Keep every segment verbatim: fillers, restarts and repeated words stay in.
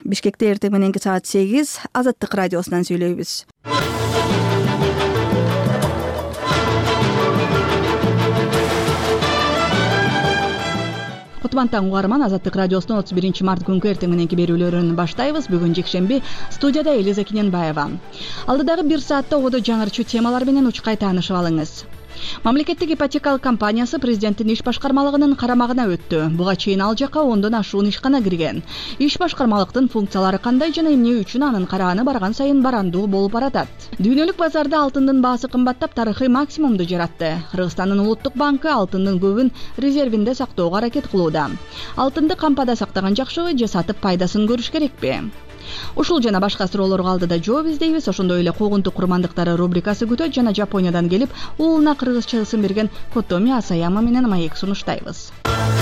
Бишкекте эртең мененки саат сегиз Азаттык радиосунан сүйлөйбүз. Кутмантан угарман, Азаттык радиосунун отуз биринчи март күнкү эртең мененки берүүлөрүн баштайбыз. Бүгүн жекшемби, студияда Элиза Кененбаева. Алдыдагы бир саатта огодо жаңырчу темалар менен учкай таанышып алыңыз. Мамлекеттик ипотекалык компаниясы президенттин иш башкармалыгынын карамагына өттү. Буга чейин ал жакка ондон ашуун ишкана кирген. Иш башкармалыктын функциялары кандай жана эмне үчүн анын карааны барган сайын барандуу болуп баратат? Дүйнөлүк базарда алтындын баасы кымбаттап, тарыхый максимумду жаратты. Кыргызстандын улуттук банкы алтындын көбүн резервинде сактоого аракет кылууда. Алтынды кампада сактаган жакшыбы же сатып пайдасын көрүш керекпи? Ушул жана башка суроолорго алдыда жооп издейбиз. Ошондой эле куугунтук курмандыктары рубрикасы күтөт жана Жапониядан келип, уулуна кыргызча ысым берген Котоми Асаяма менен маек сунуштайбыз.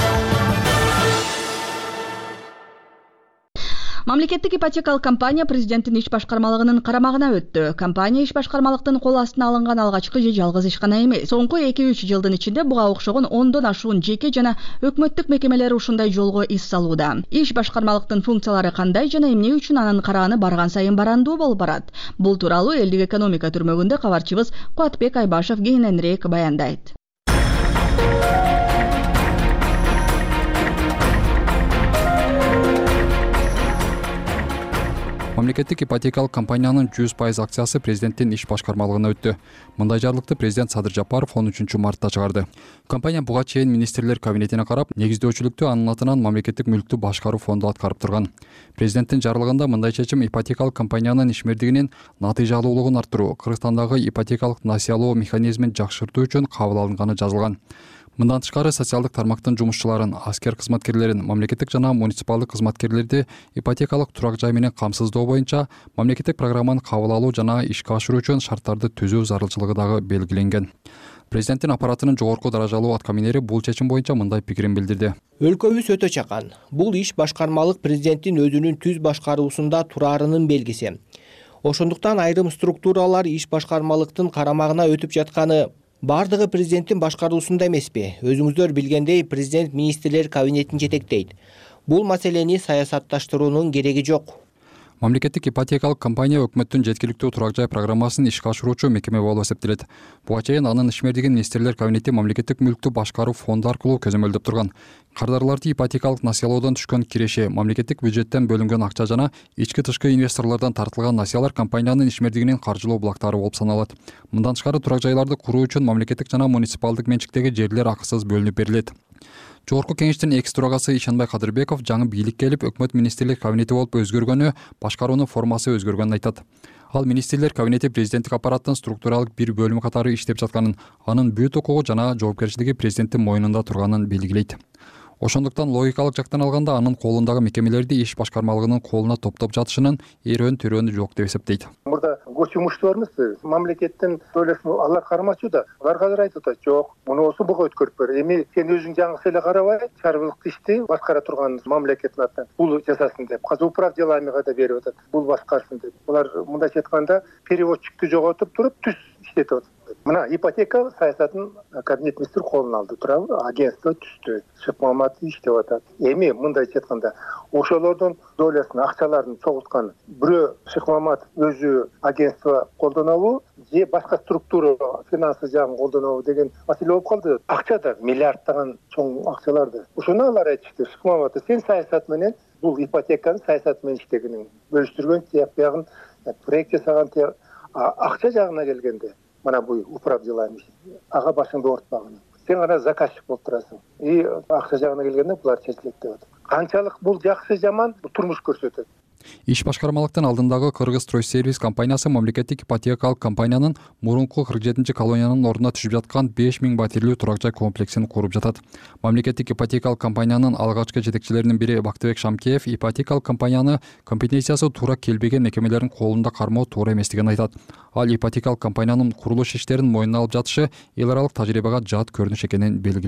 Мамлекеттик ипотекалык компания президенттин иш башкармалыгынын карамагына өттү. Компания иш башкармалыктын кол астына алынган алгачкы же жалгыз ишкана эмес. Соңку эки үч жылдын ичинде буга окшогон ондон ашуун жеке жана өкмөттүк мекемелер ушундай жолго ис салууда. Иш башкармалыктын функциялары кандай жана эмне үчүн анын карааны барган сайын барандуу болуп барат? Бул тууралуу элдик экономика түрмөгүндө кабарчыбыз Куатбек Айбашев кененирээк баяндайт. Мамлекеттик ипотекалык компаниянын жүз пайыз акциясы президенттин иш башкармалыгына өттү. Мындай жарлыкты президент Садыр Жапаров он үчүнчү мартта чыгарды. Компания буга чейин министрлер кабинетине карап, негиздөөчүлүктү анын атынан мамлекеттик мүлктү башкаруу фонду аткарып турган. Президенттин жарлыгында мындай чечим ипотекалык компаниянын ишмердигинин натыйжалуулугун арттыруу, Кыргызстандагы ипотекалык насыялоо механизмин жакшыртуу үчүн кабыл алынганы жазылган. Мындан тышкары социалдык тармактын жумушчуларын, аскер кызматкерлерин, мамлекеттик жана муниципалдык кызматкерлерди ипотекалык турак жай менен камсыздоо боюнча мамлекеттик программаны кабыл алуу жана ишке ашыруу үчүн шарттарды түзүү зарылчылыгы дагы белгиленген. Президенттин аппаратынын жогорку даражалуу аткаминери бул чечим боюнча мындай пикирин билдирди. Өлкөбүз өтө чакан. Бул иш башкармалык президенттин өзүнүн түз башкаруусунда тураарынын белгиси. Ошондуктан айрым структуралар иш башкармалыктын карамагына өтүп жатканы бардыгы президенттин башкаруусунда эмеспи? Өзүңүздөр билгендей, президент министрлер кабинетин жетектейт. Бул маселени саясатташтыруунун кереги жок. Мамлекеттик ипотекалык компания өкмөттүн жеткиликтүү турак жай программасын ишке ашыруучу мекеме болуп эсептелет. Буга чейин анын ишмердигин министрлер кабинети мамлекеттик мүлктү башкаруу фонду аркылуу көзөмөлдөп турган. Кардарларды ипотекалык насыялоодон түшкөн киреши, мамлекеттик бюджеттен бөлүнгөн акча жана ички тышкы инвесторлордон тартылган насыялар компаниянын ишмердигинин каржылоо булактары болуп саналат. Мындан тышкары турак жайларды куруу үчүн мамлекеттик жана муниципалдык менчиктеги жерлер акысыз бөлүнүп берилет. Жогорку кеңештин экс төрагасы Ишенбай Кадырбеков жаңы бийликке келип, өкмөт министрлер кабинети болуп өзгөргөнү, башкаруунун формасы өзгөргөнүн айтат. Ал министрлер кабинети президенттик аппараттын структуралык бир бөлүмү катары иштеп жатканын, анын бүт укугу жана жоопкерчилиги президенттин мойнунда турганын белгилейт. Ошондуктан логикалык жактан алганда анын колундагы мекемелерди иш башкармалыгынын колуна топтоп жатышынын эрөөн төрөөнү жок деп эсептейт. Мурда көч жумушчуларыбыз мамлекеттин төлөсүн алар кармачу да. Алар казыр айтып атат, жок, мунусу буга өткөрүп бер. Эми сен өзүң жаңысы эле карабай, чарбылык ишти башкара турган мамлекеттин атынан бул жасасын деп. Казыр управ деламига да берип атат. Бул башкарсын деп. Булар мындайча айтканда переводчикту жоготуп туруп түз иштетип атат. Мына ипотека саясатын кабинет министр колуна алды, туурабы? Агентство түздү. Шыкмамат иштеп атат. Эми мындайча айтканда, ошолордун долясын, акчаларын чогулткан бирөө Шыкмамат өзү агентство колдонобу же башка структура финансы жагын колдонобу деген маселе болуп калды. Акча да миллиардтаган чоң акчаларды. Ошону алар айтышты. Шыкмамат сен саясат менен бул ипотеканын саясат менен иштегенин бөлүштүргөн тияк биягын проект жасаган акча жагына келгенде мана бул управ делами ага башыңды оорутпагын. Сен гана заказчик болуп турасың. И акча жагына келгенде булар чечилет деп атат. Канчалык бул жакшы жаман турмуш көрсөтөт. Иш башкармалыктын алдындагы Кыргызстройсервис компаниясы мамлекеттик ипотекалык компаниянын мурунку кырк жетинчи колониянын ордуна түшүп жаткан беш миң батирлүү турак жай комплексин куруп жатат. Мамлекеттик ипотекалык компаниянын алгачкы жетекчилеринин бири Бактыбек Шамкеев ипотекалык компанияны компетенциясы туура келбеген мекемелердин колунда кармоо туура эместигин айтат. Ал ипотекалык компаниянын курулуш иштерин мойнуна алып жатышы эл аралык тажрыйбага жат көрүнүш экенин белгиледи.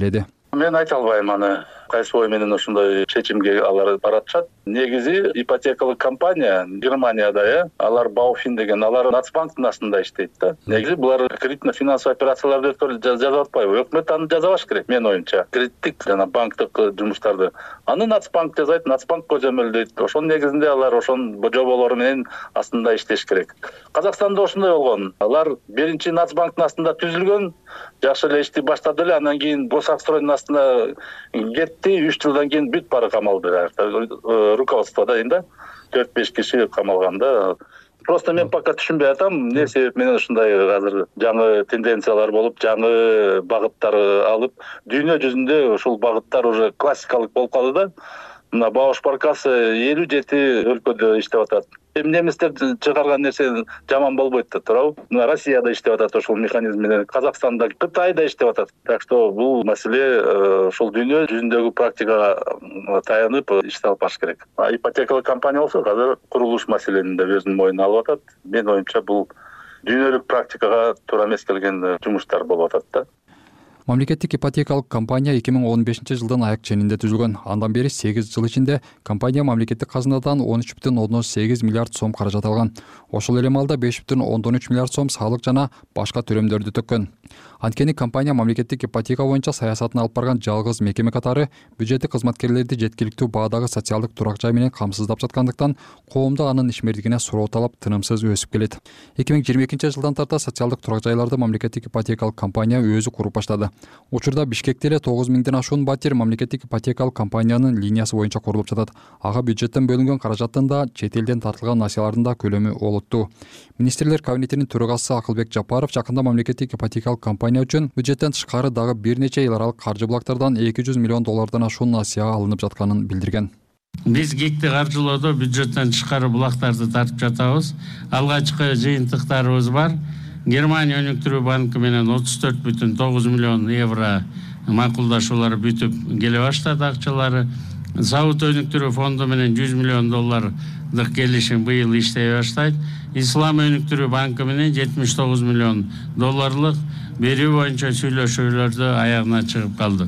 Мен айта албайм аны кайсы ой менен ошондой чечимге алар баратышат. Негизи ипотекалык компания Германияда, э, алар Бауфин деген, алар Нацбанктын астында иштейт да. Негизи булар кредитно финансовый операцияларды жазып атпайбы? Өкмөт аны жазабаш керек, менин оюмча. Кредиттик жана банктык жумуштарды аны Нацбанк жазайт, Нацбанк көзөмөлдөйт. Ошонун негизинде алар ошонун жоболору менен астында иштеш керек. Казакстанда ошондой болгон. Алар биринчи Нацбанктын астында түзүлгөн, жакшы эле ишти баштады эле, андан кийин Госакстройдун астында кетти, үч жылдан кийин бүт баары камалды. Руководствода дейм да, төрт беш киши камалганда. Просто мен пока түшүнбөй атам, эмне себеп менен ушундай азыр жаңы тенденциялар болуп, жаңы багыттар алып, дүйнө жүзүндө ушул багыттар уже классикалык болуп калды да. Мына Бауш Баркасы элүү жети өлкөдө иштеп атат. Эми немистер чыгарган нерсе жаман болбойт да, туурабы? Мына Россияда иштеп атат ошол механизм менен, Казакстанда, Кытайда иштеп атат. Так что бул маселе ошол дүйнө жүзүндөгү практикага таянып иштеп алып баш керек. Ипотекалык компания болсо азыр курулуш маселени да өзүнүн мойнуна алып атат. Менин оюмча бул дүйнөлүк практикага туура эмес келген жумуштар болуп атат да. Мамлекеттик ипотекалык компания эки миң он бешинчи жылдын аяк ченинде түзүлгөн. Андан бери сегиз жыл ичинде компания мамлекеттик казынадан он үч бүтүн ондон сегиз миллиард сом каражат алган. Ошол эле маалда беш бүтүн ондон үч миллиард сом салык жана башка төлөмдөрдү төккөн. Анткени компания мамлекеттик ипотека боюнча саясатын алып барган жалгыз мекеме катары бюджеттик кызматкерлерди жеткиликтүү баадагы социалдык турак жай менен камсыздап жаткандыктан коомдо анын ишмердигине суроо талап тынымсыз өсүп келет. эки миң жыйырма экинчи жылдан тарта социалдык турак жайларды мамлекеттик ипотекалык компания өзү куруп баштады. Учурда Бишкекте эле тогуз миңден ашуун батир мамлекеттик ипотекалык компаниянын линиясы боюнча курулуп жатат. Ага бюджеттен бөлүнгөн каражаттын да, чет элден тартылган акциялардын да көлөмү олуттуу. Министрлер кабинетинин төрагасы Акылбек Жапаров жакында мамлекеттик ипотекалык компания үчүн бюджеттен тышкары дагы бир нече эл аралык каржы булактардан эки жүз миллион доллардан ашуун акция алынып жатканын билдирген. Биз гекти каржылоодо бюджеттен тышкары булактарды тартып жатабыз. Алгачкы жыйынтыктарыбыз бар. Германия өнүктүрүү банкы менен отуз төрт бүтүн тогуз миллион евро макулдашуулар бүтүп келе баштады акчалары. Саут өнүктүрүү фонду менен жүз миллион доллардык келишим быйыл иштей баштайт. Ислам өнүктүрүү банкы менен жетимиш тогуз миллион долларлык берүү боюнча сүйлөшүүлөрдү аягына чыгып калды.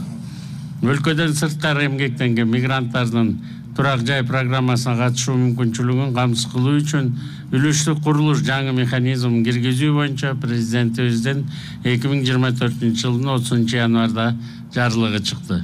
Өлкөдөн сырткары эмгектенген мигранттардын турак жай программасына катышуу мүмкүнчүлүгүн камсыз кылуу үчүн үлүштүк курулуш жаңы механизм киргизүү боюнча президентибиздин эки миң жыйырма төртүнчү жылдын отузунчу январда жарлыгы чыкты.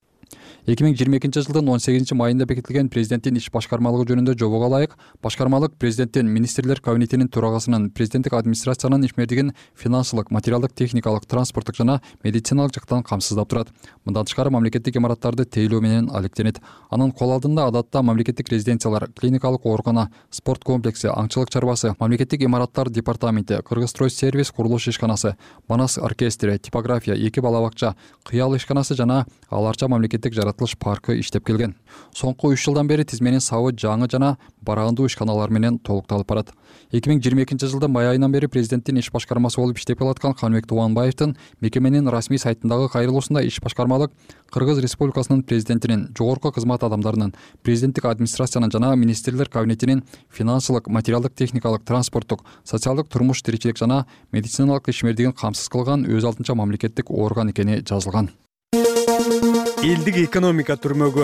эки миң жыйырма экинчи жылдын он сегизинчи майында бекитилген президенттин иш башкармалыгы жөнүндө жобого ылайык, башкармалык президенттин, министрлер кабинетинин төрагасынын, президенттик администрациянын ишмердигин финансылык, материалдык, техникалык, транспорттук жана медициналык жактан камсыздап турат. Мындан тышкары мамлекеттик имараттарды тейлөө менен алектенет. Анын кол алдында адатта мамлекеттик резиденциялар, клиникалык оорукана, спорт комплекси, аңчылык чарбасы, мамлекеттик имараттар департаменти, Кыргызстройсервис курулуш ишканасы, Манас оркестри, типография, эки бала бакча, кыял ишканасы жана аларча мамлекеттик жаратылыш паркы иштеп келген. Соңку үч жылдан бери тизменин сабы жаңы жана бараандуу ишканалар менен толукталып барат. эки миң жыйырма экинчи жылда май айынан бери президенттин иш башкармасы болуп иштеп келаткан Каныбек Тубанбаевдин мекеменин расмий сайтындагы кайрылуусунда иш башкармалык Кыргыз Республикасынын президентинин, жогорку кызмат адамдарынын, президенттик администрациянын жана министрлер кабинетинин финансылык, материалдык, техникалык, транспорттук, социалдык турмуш тиричилик жана медициналык ишмердигин камсыз кылган өз алдынча мамлекеттик орган экени жазылган. Элдик экономика түрмөгү.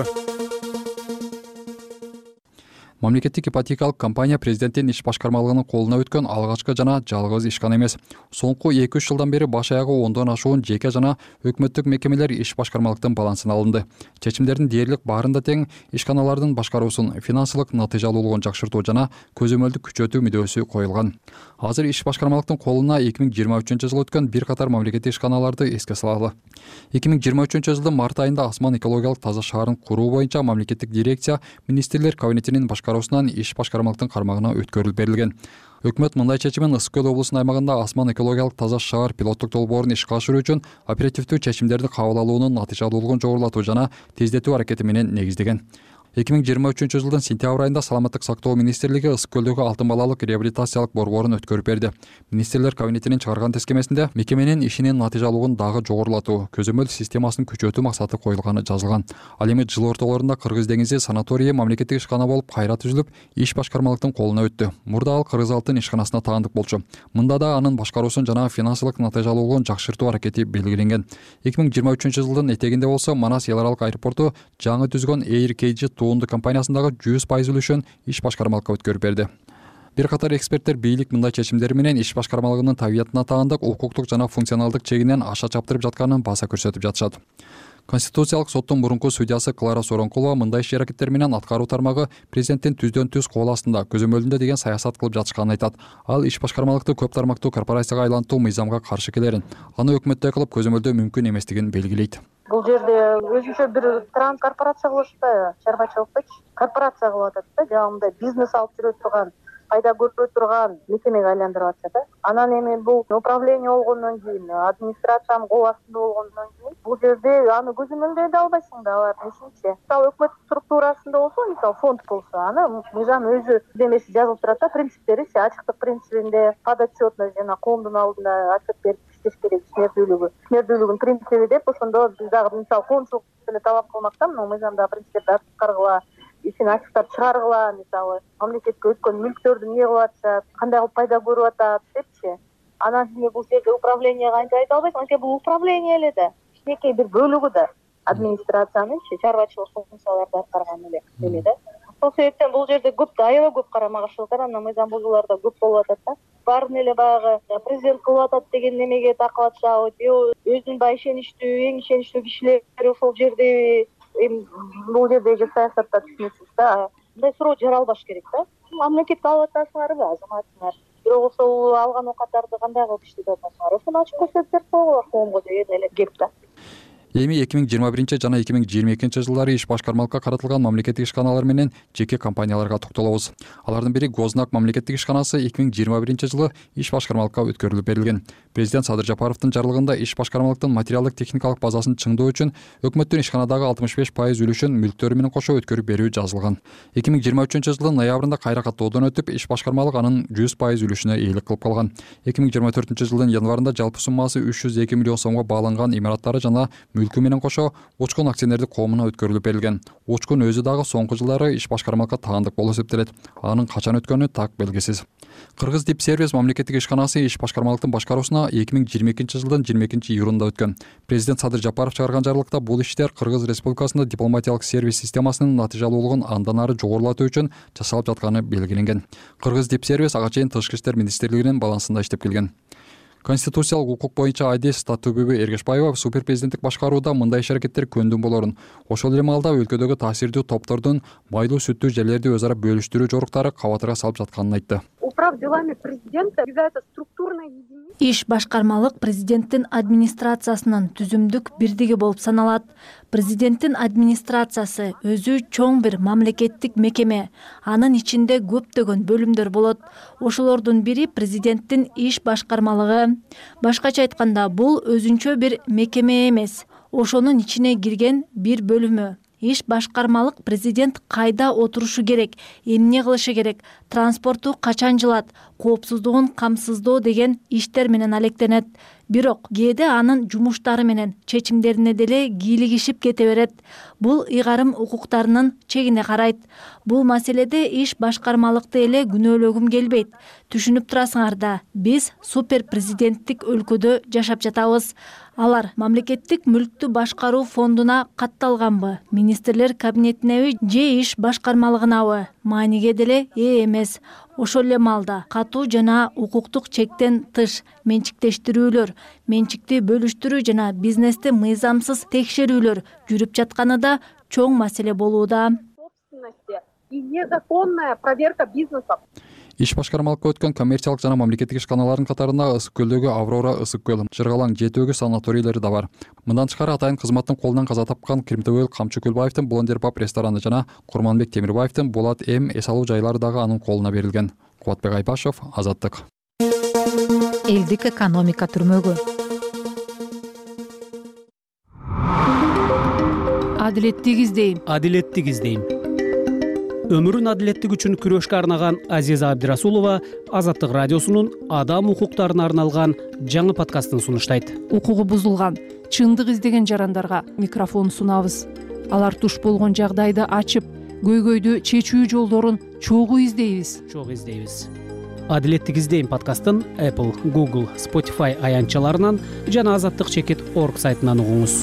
Мамлекеттик ипотекалык компания президенттин иш башкармалыгынын колуна өткөн алгачкы жана жалгыз ишкана эмес. Соңку эки үч жылдан бери баш аягы ондон ашуун жеке жана өкмөттүк мекемелер иш башкармалыктын балансына алынды. Чечимдердин дээрлик баарында тең ишканалардын башкаруусун финансылык натыйжалуулугун жакшыртуу жана көзөмөлдү күчөтүү мүдөөсү коюлган. Азыр иш башкармалыктын колуна эки миң жыйырма үчүнчү жылы өткөн бир катар мамлекеттик ишканаларды эске салалы. эки миң жыйырма үчүнчү жылдын март айында Асман экологиялык таза шаарын куруу боюнча мамлекеттик дирекция министрлер кабинетинин башкаруусунан иш башкармалыктын кармагына өткөрүлүп берилген. Өкмөт мындай чечимин Ысык Көл облусунун аймагында Асман экологиялык таза шаар пилоттук долбоорун ишке ашыруу үчүн оперативдүү чечимдерди кабыл алуунун натыйжалуулугун жогорулатуу жана тездетүү аракети менен негиздеген. эки миң жыйырма үчүнчү жылдын сентябрь айында саламаттык сактоо министрлиги ысык көлдөгү алтын балалык реабилитациялык борборун өткөрүп берди. Министрлер кабинетинин чыгарган тескемесинде мекеменин ишинин натыйжалуулугун дагы жогорулатуу, көзөмөл системасын күчөтүү максаты коюлганы жазылган. Ал эми жыл ортолорунда Кыргыз деңизи санаторийи мамлекеттик ишкана болуп кайра түзүлүп, иш башкармалыктын колуна өттү. Мурда ал Кыргыз алтын ишканасына таандык болчу. Мында да анын башкаруусун жана финансылык натыйжалуулугун жакшыртуу аракети белгиленген. эки миң жыйырма үчүнчү жылдын этегинде болсо Манас эл аралык аэропорту жаңы түзгөн Air K G туунду компаниясындагы жүз пайыз үлүшүн иш башкармалыкка өткөрүп берди. Бир катар эксперттер бийлик мындай чечимдери менен иш башкармалыгынын табиятына таандык, укуктук жана функционалдык чегинен аша чаптырып жатканын баса көрсөтүп жатышат. Конституциялык соттун мурунку судьясы Клара Соронкулова мындай иш аракеттер менен аткаруу тармагы президенттин түздөн түз кол астында, көзөмөлүндө деген саясат кылып жатышканын айтат. Ал иш башкармалыкты көп тармактуу корпорацияга айлантуу мыйзамга каршы келерин, аны өкмөттөй кылып көзөмөлдөө мүмкүн эместигин белгилейт. Бул жерде өзүнчө бир транскорпорация кылып атпайбы, чарбачылыкты корпорация кылып атат да, жагымда бизнес алып жүрө турган, пайда көрө турган мекемеге айландырып атышат да. Анан эми бул управление болгондон кийин, администрациянын кол астында болгондон кийин бул жерде аны көзөмөлдөй да албайсың да, алардын ишинчи. Мисалы өкмөт структурасында болсо, мисалы фонд болсо, аны мыйзам өзү демеси жазылып турат да, принциптери, ачыктык принцибинде, подотчетность жана коомдун алдында отчет берип иштеш керек, ишмердүүлүгү, ишмердүүлүгүнүн принциби деп ошондо биз дагы мисалы коомчулук эле талап кылмактан, мына мыйзамдагы принциптерди аткаргыла, ишин ачыктап чыгаргыла, мисалы мамлекетке өткөн мүлктөрдү эмне кылып атышат, кандай кылып пайда көрүп атат депчи. Анан кийин бул жерде управление канча айта албайсың, анткени бул управление эле да, кичинекей бир бөлүгү да администрациянынчы чарбачылык функцияларды аткарган эле эле да. Ошол себептен бул жерде көп да, аябай көп карама каршылыктар, анан мыйзам бузуулар да көп болуп атат да. Баарын эле баягы президент кылып атат деген немеге такып атышабы, же өзүнүн баягы ишеничтүү, эң ишеничтүү кишилери ошол жерде, эми бул жердеги саясатта түшүнүксүз да. Мындай суроо жаралбаш керек да. Мамлекетке алып атасыңарбы, азаматыңар? Бирок ошол алган оокаттарды кандай кылып иштетип атасыңар? Ошону ачык көрсөтүп берсе болот коомго деген эле кеп да. Эми эки миң жыйырма биринчи жана эки миң жыйырма экинчи жылдары иш башкармалыкка каратылган мамлекеттик ишканалар менен жеке компанияларга токтолобуз. Алардын бири Гознак мамлекеттик ишканасы эки миң жыйырма биринчи жылы иш башкармалыкка өткөрүлүп берилген. Президент Садыр Жапаровдун жарлыгында иш башкармалыктын материалдык техникалык базасын чыңдоо үчүн өкмөттүн ишканадагы алтымыш беш пайыз үлүшүн мүлктөрү менен кошо өткөрүп берүү жазылган. эки миң жыйырма үчүнчү жылдын ноябрында кайра каттоодон өтүп, ич башкармалык анын жүз пайыз үлүшүнө ээлик кылып калган. эки миң жыйырма төртүнчү жылдын январында жалпы суммасы үч жүз эки миллион сомго бааланган имараттары жана мүлкү менен кошо Учкун акционердик коомуна өткөрүлүп берилген. Учкун өзү дагы соңку жылдары иш башкармалыкка таандык болуп эсептелет. Анын качан өткөнү так белгисиз. Кыргыз Дип Сервис мамлекеттик ишканасы иш башкармалыктын башкаруусуна эки миң жыйырма экинчи жылдын жыйырма экинчи июлунда өткөн. Президент Садыр Жапаров чыгарган жарлыкта бул иштер Кыргыз Республикасында дипломатиялык сервис системасынын натыйжалуулугун андан ары жогорулатуу үчүн жасалып жатканы белгиленген. Кыргыз Дип Сервис ага чейин Тышкы иштер министрлигинин балансында иштеп келген. Конституциялык укук боюнча Айдес Татыбүбү Эргешбаева супер президенттик башкарууда мындай иш аракеттер көндүм болорун, ошол эле маалда өлкөдөгү таасирдүү топтордун майлуу сүттүү жерлерди өз ара бөлүштүрүү жоруктары кабатырга салып жатканын айтты. Управ делами президента является структурной единицей. Иш башкармалык президенттин администрациясынын түзүмдүк бирдиги болуп саналат. Президенттин администрациясы өзү чоң бир мамлекеттик мекеме. Анын ичинде көптөгөн бөлүмдөр болот. Ошолордун бири президенттин иш башкармалыгы. Башкача айтканда, бул өзүнчө бир мекеме эмес, ошонун ичине кирген бир бөлүмү. Иш башкармалык президент кайда отурушу керек, эмне кылышы керек, транспорту качан жылат, коопсуздугун камсыздоо деген иштер менен алектенет. Бирок кээде анын жумуштары менен чечимдерине деле кийлигишип кете берет. Бул ыйгарым укуктарынын чегине карайт. Бул маселеде иш башкармалыкты эле күнөөлөгүм келбейт. Түшүнүп турасыңар да, биз супер президенттик өлкөдө жашап жатабыз. Алар мамлекеттик мүлктү башкаруу фондуна катталганбы, министрлер кабинетинеби же иш башкармалыгынабы, мааниге деле ээ эмес. Ошол эле маалда катуу жана укуктук чектен тыш менчиктештирүүлөр, менчикти бөлүштүрүү жана бизнести мыйзамсыз текшерүүлөр жүрүп жатканы да чоң маселе болууда. И незаконная проверка бизнеса. Иш башкармалыкка өткөн коммерциялык жана мамлекеттик ишканалардын катарында Ысык көлдөгү Аврора ысык көл, Жыргалаң жети санаторийлери да бар. Мындан тышкары атайын кызматтын колунан каза тапкан Кримтөбөл Камчы Көлбаевдин Блондер Паб рестораны жана Курманбек Темирбаевдин Болот М эс алуу жайлары дагы анын колуна берилген. Кубатбек Айпашев, Азаттык. Элдик экономика түрмөгү. Адилеттик издейм. Адилеттик издейм. өмүрүн адилеттик үчүн күрөшкө арнаган Азиза Абдирасулова Азаттык радиосунун адам укуктарына арналган жаңы подкастын сунуштайт. Укугу бузулган, чындык издеген жарандарга микрофон сунабыз. Алар туш болгон жагдайды ачып, көйгөйдү чечүү жолдорун чогуу издейбиз. Чогуу издейбиз. Адилеттик издейм подкастын Apple, Google, Spotify аянтчаларынан жана азаттык чекит точка орг сайтынан угуңуз.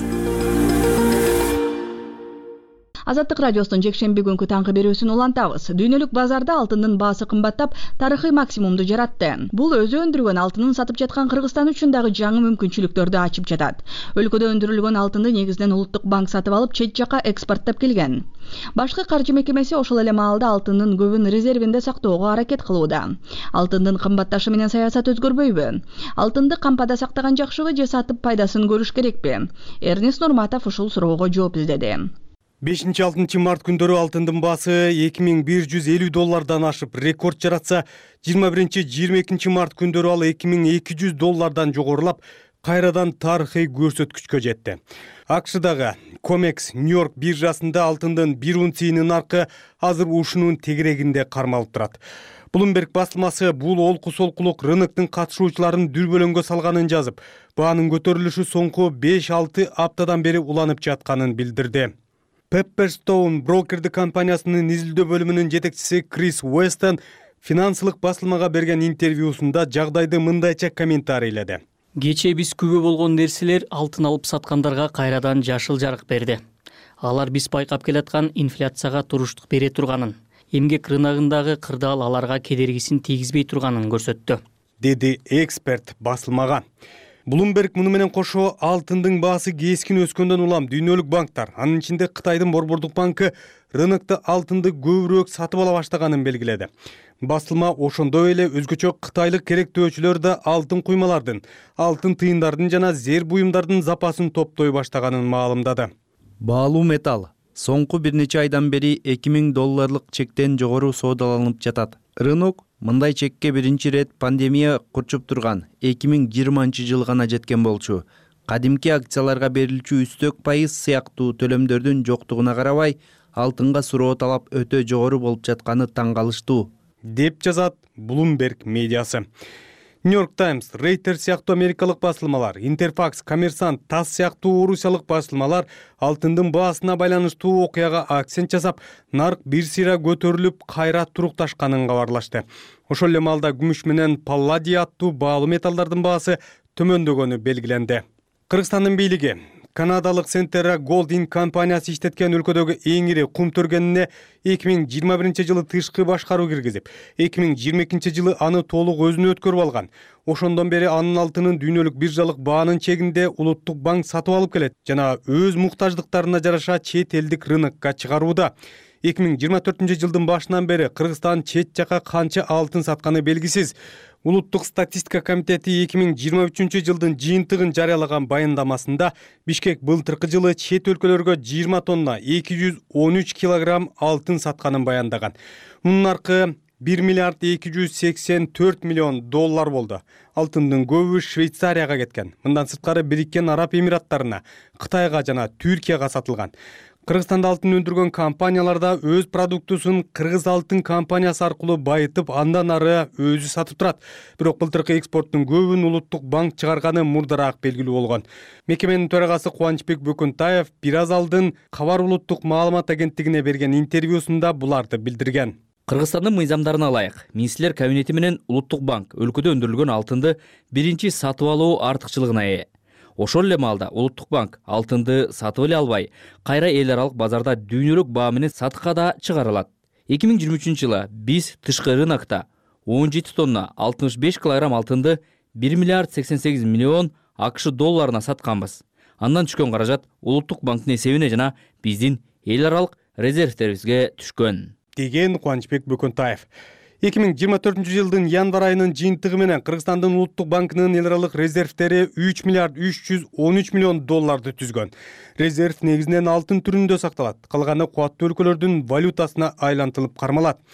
Азаттык радиосунун жекшемби күнкү таңкы берүүсүн улантабыз. Дүйнөлүк базарда алтындын баасы кымбаттап, тарыхый максимумду жаратты. Бул өзү өндүргөн алтынын сатып жаткан Кыргызстан үчүн дагы жаңы мүмкүнчүлүктөрдү ачып жатат. Өлкөдө өндүрүлгөн алтынды негизинен улуттук банк сатып алып, чет жака экспорттоп келген. Башкы каржы мекемеси ошол эле маалда алтындын көбүн резервинде сактоого аракет кылууда. Алтындын кымбатташы менен саясат өзгөрбөйбү? Алтынды кампада сактаган жакшыбы же сатып пайдасын көрүш керекпи? Эрнест Нурматов ушул суроого жооп издеди. бешинчи алтынчы март күндөрү алтындын баасы эки миң бир жүз элүү доллардан ашып рекорд жаратса, жыйырма биринчи жыйырма экинчи март күндөрү ал эки миң эки жүз доллардан жогорулап, кайрадан тарыхый көрсөткүчкө жетти. АКШдагы Комекс Нью-Йорк биржасында алтындын бир унциясынын наркы азыр ушунун тегерегинде кармалып турат. Bloomberg басылмасы бул олку-солкулук рыноктун катышуучуларын дүрбөлөңгө салганын жазып, баанын көтөрүлүшү соңку беш алты аптадан бери уланып жатканын билдирди. Pepperstone брокердик компаниясынын изилдөө бөлүмүнүн жетекчиси Крис Уэстон финансылык басылмага берген интервьюсунда жагдайды мындайча комментарийледи. Кечээ биз күбө болгон нерселер алтын алып саткандарга кайрадан жашыл жарык берди. Алар биз байкап келаткан инфляцияга туруштук бере турганын, эмгек рыногундагы кырдаал аларга кедергисин тийгизбей турганын көрсөттү, деди эксперт басылмага. Bloomberg муну менен кошо алтындын баасы кескин өскөндөн улам дүйнөлүк банктар, анын ичинде Кытайдын Борбордук банкы рынокто алтынды көбүрөөк сатып ала баштаганын белгиледи. Басылма ошондой эле өзгөчө кытайлык керектөөчүлөр да алтын куймалардын, алтын тыйындардын жана зер буюмдардын запасын топтой баштаганын маалымдады. Баалуу металл соңку бир нече айдан бери эки миң долларлык чектен жогору соодаланып жатат. Рынок мындай чекке биринчи рет пандемия курчуп турган эки миң жыйырманчы жыл гана жеткен болчу. Кадимки акцияларга берилчү үстөк пайыз сыяктуу төлөмдөрдүн жоктугуна карабай, алтынга суроо талап өтө жогору болуп жатканы таң калыштуу, деп жазат Bloomberg медиасы. New York Times, Reuters сыяктуу америкалык басылмалар, Interfax, Коммерсант, тасс сыяктуу орусиялык басылмалар алтындын баасына байланыштуу окуяга акцент жасап, нарк бир сыйра көтөрүлүп, кайра турукташканын кабарлашты. Ошол эле маалда күмүш менен палладий аттуу баалуу металлдардын баасы төмөндөгөнү белгиленди. Кыргызстандын бийлиги канадалык Centerra Gold компаниясы иштеткен өлкөдөгү эң ири кум төргенине эки миң жыйырма биринчи жылы тышкы башкаруу киргизип, эки миң жыйырма экинчи жылы аны толук өзүнө өткөрүп алган. Ошондон бери анын алтынын дүйнөлүк биржалык баанын чегинде улуттук банк сатып алып келет жана өз муктаждыктарына жараша чет элдик рынокко чыгарууда. эки миң жыйырма төртүнчү жылдын башынан бери Кыргызстан чет жака канча алтын сатканы белгисиз. Улуттук статистика комитети эки миң жыйырма үчүнчү жылдын жыйынтыгын жарыялаган баяндамасында Бишкек былтыркы жылы чет өлкөлөргө жыйырма тонна эки жүз он үч килограмм алтын сатканын баяндаган. Мунун наркы бир миллиард эки жүз сексен төрт миллион доллар болду. Алтындын көбү Швейцарияга кеткен. Мындан сырткары Бириккен Араб Эмираттарына, Кытайга жана Түркияга сатылган. Кыргызстанда алтын өндүргөн компаниялар да өз продуктусун Кыргыз алтын компаниясы аркылуу байытып, андан ары өзү сатып турат. Бирок былтыркы экспорттун көбүн улуттук банк чыгарганы мурдараак белгилүү болгон. Мекеменин төрагасы Кубанычбек Бөкөнтаев бир аз алдын Кабар улуттук маалымат агенттигине берген интервьюсунда буларды билдирген. Кыргызстандын мыйзамдарына ылайык, министрлер кабинети менен улуттук банк өлкөдө өндүрүлгөн алтынды биринчи сатып алуу артыкчылыгына ээ. Ошол эле маалда улуттук банк алтынды сатып эле албай, кайра эл аралык базарда дүйнөлүк баа менен сатыкка да чыгарылат. эки миң жыйырма үчүнчү жылы биз тышкы рынокто он жети тонна алтымыш беш килограмм алтынды бир миллиард сексен сегиз миллион АКШ долларына сатканбыз. Андан түшкөн каражат улуттук банктын эсебине жана биздин эл аралык резервтерибизге түшкөн, деген Кубанычбек Бөкөнтаев. эки миң жыйырма төртүнчү жылдын январь айынын жыйынтыгы менен Кыргызстандын улуттук банкынын эл аралык резервтери үч миллиард үч жүз он үч миллион долларды түзгөн. Резерв негизинен алтын түрүндө сакталат, калганы кубаттуу өлкөлөрдүн валютасына айлантылып кармалат.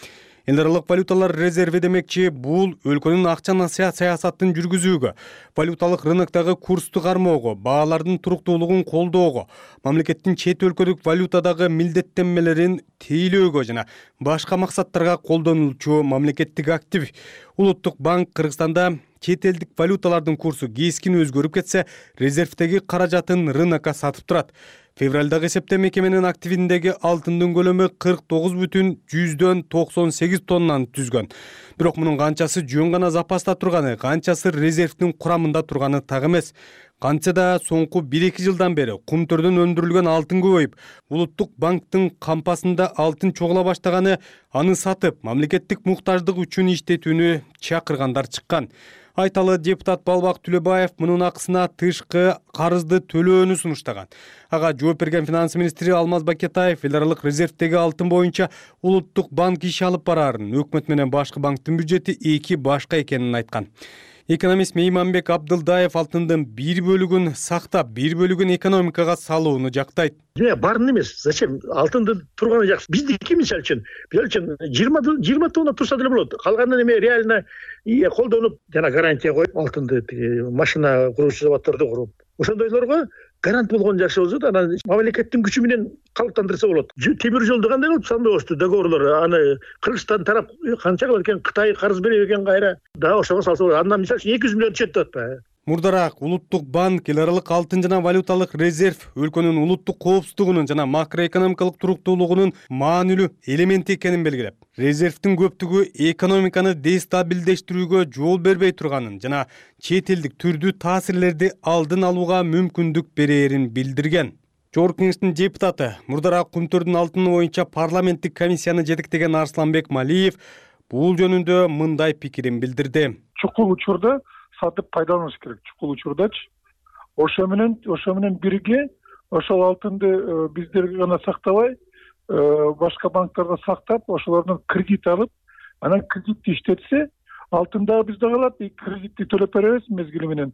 эл аралык валюталар резерви демекчи бул өлкөнүн акча саясатын жүргүзүүгө, валюталык рыноктогу курсту кармоого, баалардын туруктуулугун колдоого, мамлекеттин чет өлкөлүк валютадагы милдеттенмелерин тейлөөгө жана башка максаттарга колдонулчу мамлекеттик актив. Улуттук банк Кыргызстанда чет элдик валюталардын курсу кескин өзгөрүп кетсе, резервдеги каражатын рынокко сатып турат. Февралдагы эсепте мекеменин активиндеги алтындын көлөмү кырк тогуз бүтүн жүздөн токсон сегиз тоннаны түзгөн. Бирок мунун канчасы жөн гана запаста турганы, канчасы резервдин курамында турганы так эмес. Кантсе да соңку бир эки жылдан бери кумтөрдөн өндүрүлгөн алтын көбөйүп, улуттук банктын кампасында алтын чогула баштаганы, аны сатып, мамлекеттик муктаждык үчүн иштетүүнү чакыргандар чыккан. Айталы депутат Балбак Түлөбаев мунун акысына тышкы карызды төлөөнү сунуштаган. Ага жооп берген финанс министри Алмаз Бакетаев эл аралык резервдеги алтын боюнча улуттук банк иш алып барарын, өкмөт менен башкы банктын бюджети эки башка экенин айткан. Экономист Мейманбек Абдылдаев алтындын бир бөлүгүн сактап, бир бөлүгүн экономикага салууну жактайт. Не, барын эмес. Зачем? Алтынды турганы жакшы. Биздики мисалы үчүн, мисалы үчүн жыйырма тонна турса деле болот. Калганын эме реально колдонуп, жана гарантия коюп, алтынды машина куруучу заводдорду куруп, ошондойлорго гарант болгон жакшы болсо, анан мамлекеттин күчү менен калыптандырса болот. Темир жолду кандай кылып сандабашту договорлор, аны Кыргызстан тарап канча кылат экен, Кытай карыз берет экен кайра. Да ошого салса болот. Андан мисалы үчүн эки жүз миллион түшөт деп атпайбы? Мурдараак улуттук банк эл аралык алтын жана валюталык резерв өлкөнүн улуттук коопсуздугунун жана макроэкономикалык туруктуулугунун маанилүү элементи экенин белгилеп, резервдин көптүгү экономиканы дестабилдештирүүгө жол бербей турганын жана чет элдик түрдүү таасирлерди алдын алууга мүмкүндүк берээрин билдирген. Жогорку кеңештин депутаты, мурдараак кумтөрдүн алтыны боюнча парламенттик комиссияны жетектеген Арсланбек Малиев бул жөнүндө мындай пикирин билдирди. Чукул учурда сатып пайдаланыш керек, чукул учурдачы. Ошо менен, ошо менен бирге ошол алтынды биздер гана сактабай, башка банктарда сактап, ошолордон кредит алып, анан кредитти иштетсе, алтын дагы бизде калат, кредитти төлөп беребиз мезгили менен.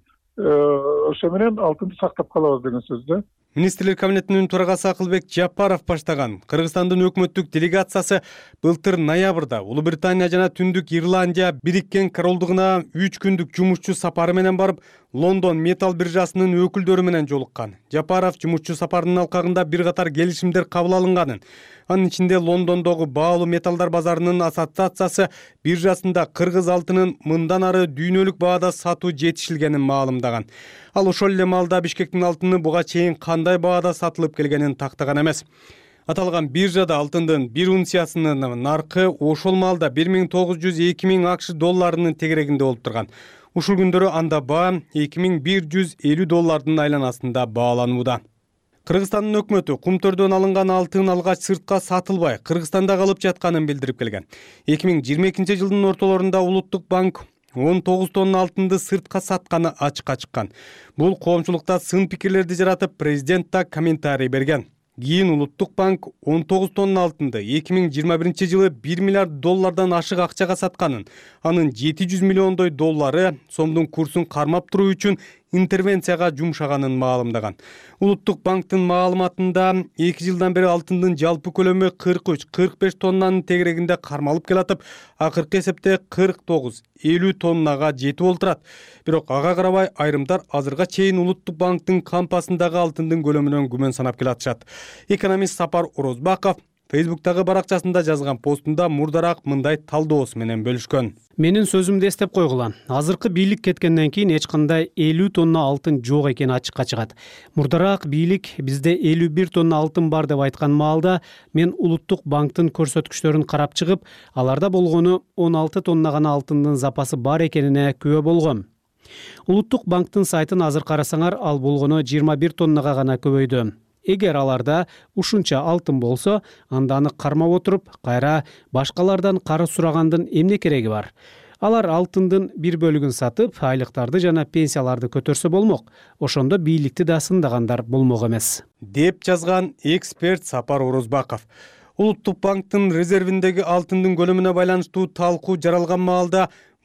Ошо менен алтынды сактап калабыз деген сөз да. Министрлер кабинетинин төрагасы Акылбек Жапаров баштаган Кыргызстандын өкмөттүк делегациясы былтыр ноябрда Улуу Британия жана Түндүк Ирландия Бириккен Королдугуна үч күндүк жумушчу сапары менен барып, Лондон металл биржасынын өкүлдөрү менен жолуккан. Жапаров жумушчу сапарынын алкагында бир катар келишимдер кабыл алынганын, анын ичинде Лондондогу баалуу металлдар базарынын ассоциациясы биржасында кыргыз алтынын мындан ары дүйнөлүк баада сатуу жетишилгенин маалымдаган. Ал ошол эле маалда Бишкектин алтыны буга чейин кандай баада сатылып келгенин тактаган эмес. Аталган биржада алтындын бир унциясынын наркы ошол маалда бир миң тогуз жүз эки миң акш долларынын тегерегинде болуп турган. Ушул күндөрү анда баа эки миң бир жүз элүү доллардын айланасында бааланууда. Кыргызстандын өкмөтү кумтөрдөн алынган алтын алгач сыртка сатылбай, Кыргызстанда калып жатканын билдирип келген. эки миң жыйырма экинчи жылдын ортолорунда Улуттук банк он тогуз тонна алтынды сыртка сатканы ачыкка чыккан. Бул коомчулукта сын пикирлерди жаратып, президент да комментарий берген. Кийин Улуттук банк он тогуз тонна алтынды эки миң жыйырма биринчи жылы бир миллиард доллардан ашык акчага сатканын, анын жети жүз миллиондой доллары сомдун курсун кармап туруу үчүн интервенцияга жумшаганын маалымдаган. Улуттук банктын маалыматында эки жылдан бери алтындын жалпы көлөмү кырк үч кырк беш тоннанын тегерегинде кармалып келатып, акыркы эсепте кырк тогуз элүү тоннага жетип олтурат. Бирок ага карабай айрымдар азырга чейин Улуттук банктын кампасындагы алтындын көлөмүнөн күмөн санап келатышат. Экономист Сапар Орозбаков Фейсбуктагы баракчасында жазган постунда мурдараак мындай талдоосу менен бөлүшкөн. Менин сөзүмдү эстеп койгула. Азыркы бийлик кеткенден кийин эч кандай элүү тонна алтын жок экени ачыкка чыгат. Мурдараак бийлик бизде элүү бир тонна алтын бар деп айткан маалда мен Улуттук банктын көрсөткүчтөрүн карап чыгып, аларда болгону он алты тонна гана алтындын запасы бар экенине күбө болгом. Улуттук банктын сайтын азыр карасаңар, ал болгону жыйырма бир тоннага гана көбөйдү. Эгер аларда ушунча алтын болсо, анда аны кармап отуруп, кайра башкалардан карыз сурагандын эмне кереги бар? Алар алтындын бир бөлүгүн сатып, айлыктарды жана пенсияларды көтөрсө болмок. Ошондо бийликти да сындагандар болмок эмес, деп жазган эксперт Сапар Орозбаков. Улуттук банктын резервиндеги алтындын көлөмүнө байланыштуу талкуу жаралган маалда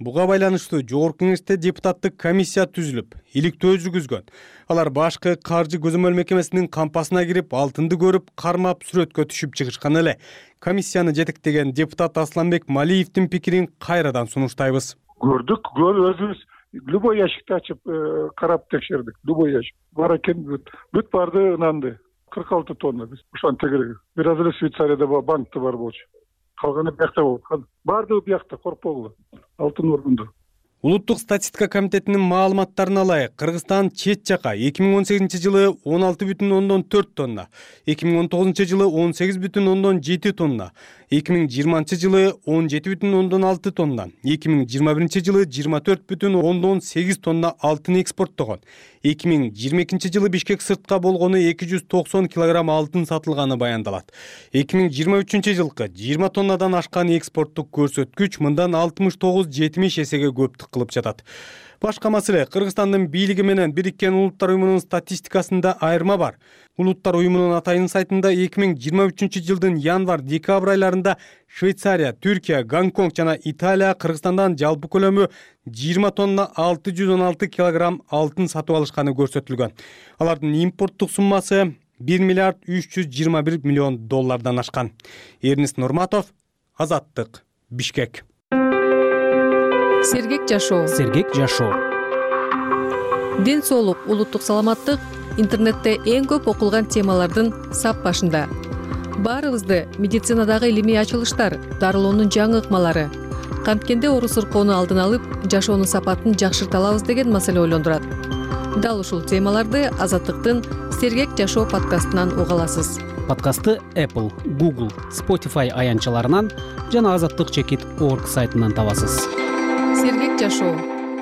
Буга байланыштуу жогорку кеңеште депутаттык комиссия түзүлүп, иликтөө жүргүзгөн. Алар башкы каржы көзөмөл мекемесинин кампасына кирип, алтынды көрүп, кармап сүрөткө түшүп чыгышкан эле. Комиссияны жетектеген депутат Асланбек Малиевдин пикирин кайрадан сунуштайбыз. Көрдүк, көр өзүбүз любой ящикти ачып карап текшердик. Любой ящик. Бар экен бүт. Бүт барды ынанды. кырк алты тонна биз. Ошон тегерек. Бир аз эле Швейцарияда банкты бар болчу. Калганы биякта болуп. Бардыгы биякта, коркпогула. Алтын оргунда. Улуттук статистика комитетинин маалыматтарына ылайык, Кыргызстан чет жака эки миң он сегизинчи жылы он алты бүтүн ондон төрт тонна, эки миң он тогузунчу жылы он сегиз бүтүн ондон жети тонна, эки миң жыйырманчы жылы он жети бүтүн ондон алты тонна, эки миң жыйырма биринчи жылы жыйырма төрт бүтүн ондон сегиз тонна алтын экспорттогон. эки миң жыйырма экинчи жылы Бишкек сыртка болгону эки жүз токсон килограмм алтын сатылганы баяндалат. эки миң жыйырма үчүнчү жылкы жыйырма тоннадан ашкан экспорттук көрсөткүч мындан алтымыш тогуз жетимиш эсеге көптүк кылып жатат. Башка маселе, Кыргызстандын бийлиги менен Бириккен Улуттар уюмунун статистикасында айырма бар. Улуттар уюмунун атайын сайтында эки миң жыйырма үчүнчү жылдын январь-декабрь айларында Швейцария, Түркия, Гонконг жана Италия Кыргызстандан жалпы көлөмү жыйырма тонна алты жүз он алты килограмм алтын сатып алышканы көрсөтүлгөн. Алардын импорттук суммасы бир миллиард үч жүз жыйырма бир миллион доллардан ашкан. Эрнис Нурматов, Азаттык, Бишкек. Сергек жашоо. Сергек жашоо. Ден соолук, улуттук саламаттык интернетте эң көп окулган темалардын сап башында. Баарыбызды медицинадагы илимий ачылыштар, дарылоонун жаңы ыкмалары, канткенде оору сыркоону алдын алып, жашоонун сапатын жакшырта алабыз деген маселе ойлондурат. Дал ушул темаларды Азаттыктын Сергек жашоо подкастынан уга аласыз. Подкастты Apple, Google, Spotify аянтчаларынан жана азаттык чекит точка орг сайтынан табасыз. Сергек жашоо.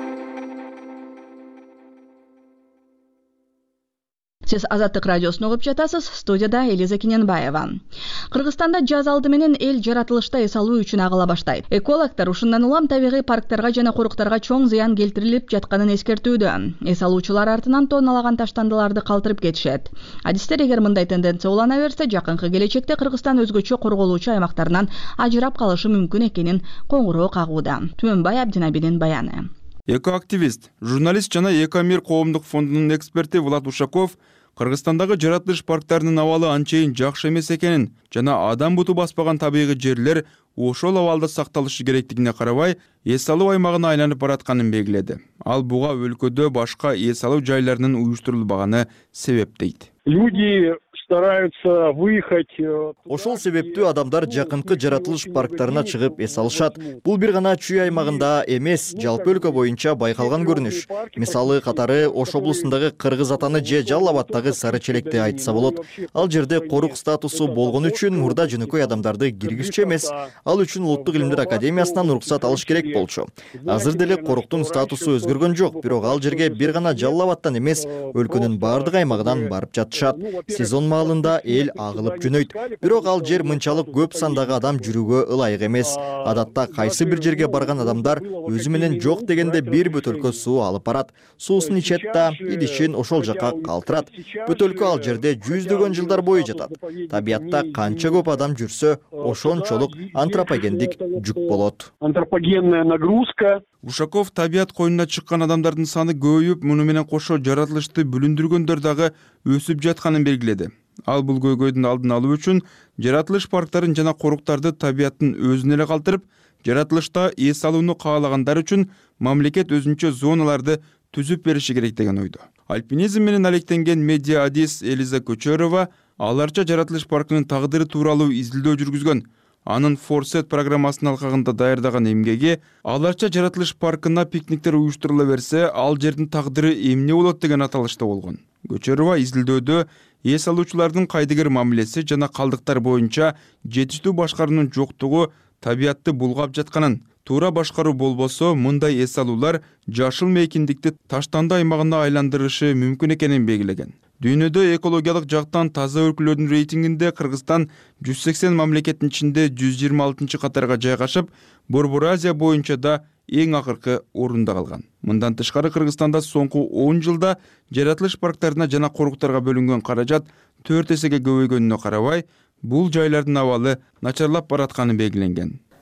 Сиз Азаттык радиосун угуп жатасыз. Студияда Элиза Кененбаева. Кыргызстанда жаз алды менен эл жаратылышта эс алуу үчүн агыла баштайт. Экологтор ушундан улам табигый парктарга жана коруктарга чоң зыян келтирилип жатканын эскертүүдө. Эс алуучулар артынан тонналаган таштандыларды калтырып кетишет. Адистер эгер мындай тенденция улана берсе, жакынкы келечекте Кыргызстан өзгөчө корголуучу аймактарынан ажырап калышы мүмкүн экенин коңгуроо кагууда. Түмөнбай Абдинабинин баяны. Экоактивист, журналист жана Экомир коомдук фондунун эксперти Влад Ушаков Кыргызстандагы жаратылыш парктарынын абалы анчейин жакшы эмес экенин жана адам буту баспаган табигый жерлер ошол абалда сакталышы керектигине карабай, эс алуу аймагына айланып баратканын белгиледи. Ал буга өлкөдө башка эс алуу жайларынын уюштурулбаганы себеп дейт. Люди стараются выехать. Ошол себептүү адамдар жакынкы жаратылыш парктарына чыгып эс алышат. Бул бир гана Чүй аймагында эмес, жалпы өлкө боюнча байкалган көрүнүш. Мисалы катары Ош облусундагы Кыргыз Атаны же Жалал Абаддагы Сары Челекти айтса болот. Ал жерде корук статусу болгон үчүн мурда жөнөкөй адамдарды киргизчү эмес, ал үчүн Улуттук илимдер академиясынан уруксат алыш керек болчу. Азыр деле коруктун статусу өзгөргөн жок, бирок ал жерге бир гана Жалал Абадтан эмес, өлкөнүн бардык аймагынан барып жатышат. Сезон маалында эл агылып жөнөйт. Бирок ал жер мынчалык көп сандагы адам жүрүүгө ылайык эмес. Адатта кайсы бир жерге барган адамдар өзү менен жок дегенде бир бөтөлкө суу алып барат. Суусун ичет да, идишин ошол жака калтырат. Бөтөлкө ал жерде жүздөгөн жылдар бою жатат. Табиятта канча көп адам жүрсө, ошончолук антропогендик жүк болот. Антропогенная нагрузка. Ушаков табият коюнуна чыккан адамдардын саны көбөйүп, муну менен кошо жаратылышты бүлүндүргөндөр дагы өсүп жатканын белгиледи. Ал бул көйгөйдүн алдын алуу үчүн жаратылыш парктарын жана коруктарды табияттын өзүнө эле калтырып, жаратылышта эс алууну каалагандар үчүн мамлекет өзүнчө зоналарды түзүп бериши керек деген ойдо. Альпинизм менен алектенген медиа адис Элиза Көчөрова аларча жаратылыш паркынын тагдыры тууралуу изилдөө жүргүзгөн. Анын Форсет программасынын алкагында даярдаган эмгеги аларча жаратылыш паркына пикниктер уюштурула берсе, ал жердин тагдыры эмне болот деген аталышта болгон. Көчөрова изилдөөдө эс алуучулардын кайдыгер мамилеси жана калдыктар боюнча жетиштүү башкаруунун жоктугу табиятты булгап жатканын, туура башкаруу болбосо мындай эс алуулар жашыл мейкиндикти таштанды аймагына айландырышы мүмкүн экенин белгилеген. Дүйнөдө экологиялык жактан таза өлкөлөрдүн рейтингинде Кыргызстан жүз сексен мамлекеттин ичинде жүз жыйырма алтынчы катарга жайгашып, Борбор Азия боюнча да эң акыркы орунда калган. Мындан тышкары Кыргызстанда соңку он жылда жаратылыш парктарына жана коруктарга бөлүнгөн каражат төрт эсеге көбөйгөнүнө карабай, бул жайлардын абалы начарлап баратканы белгиленген.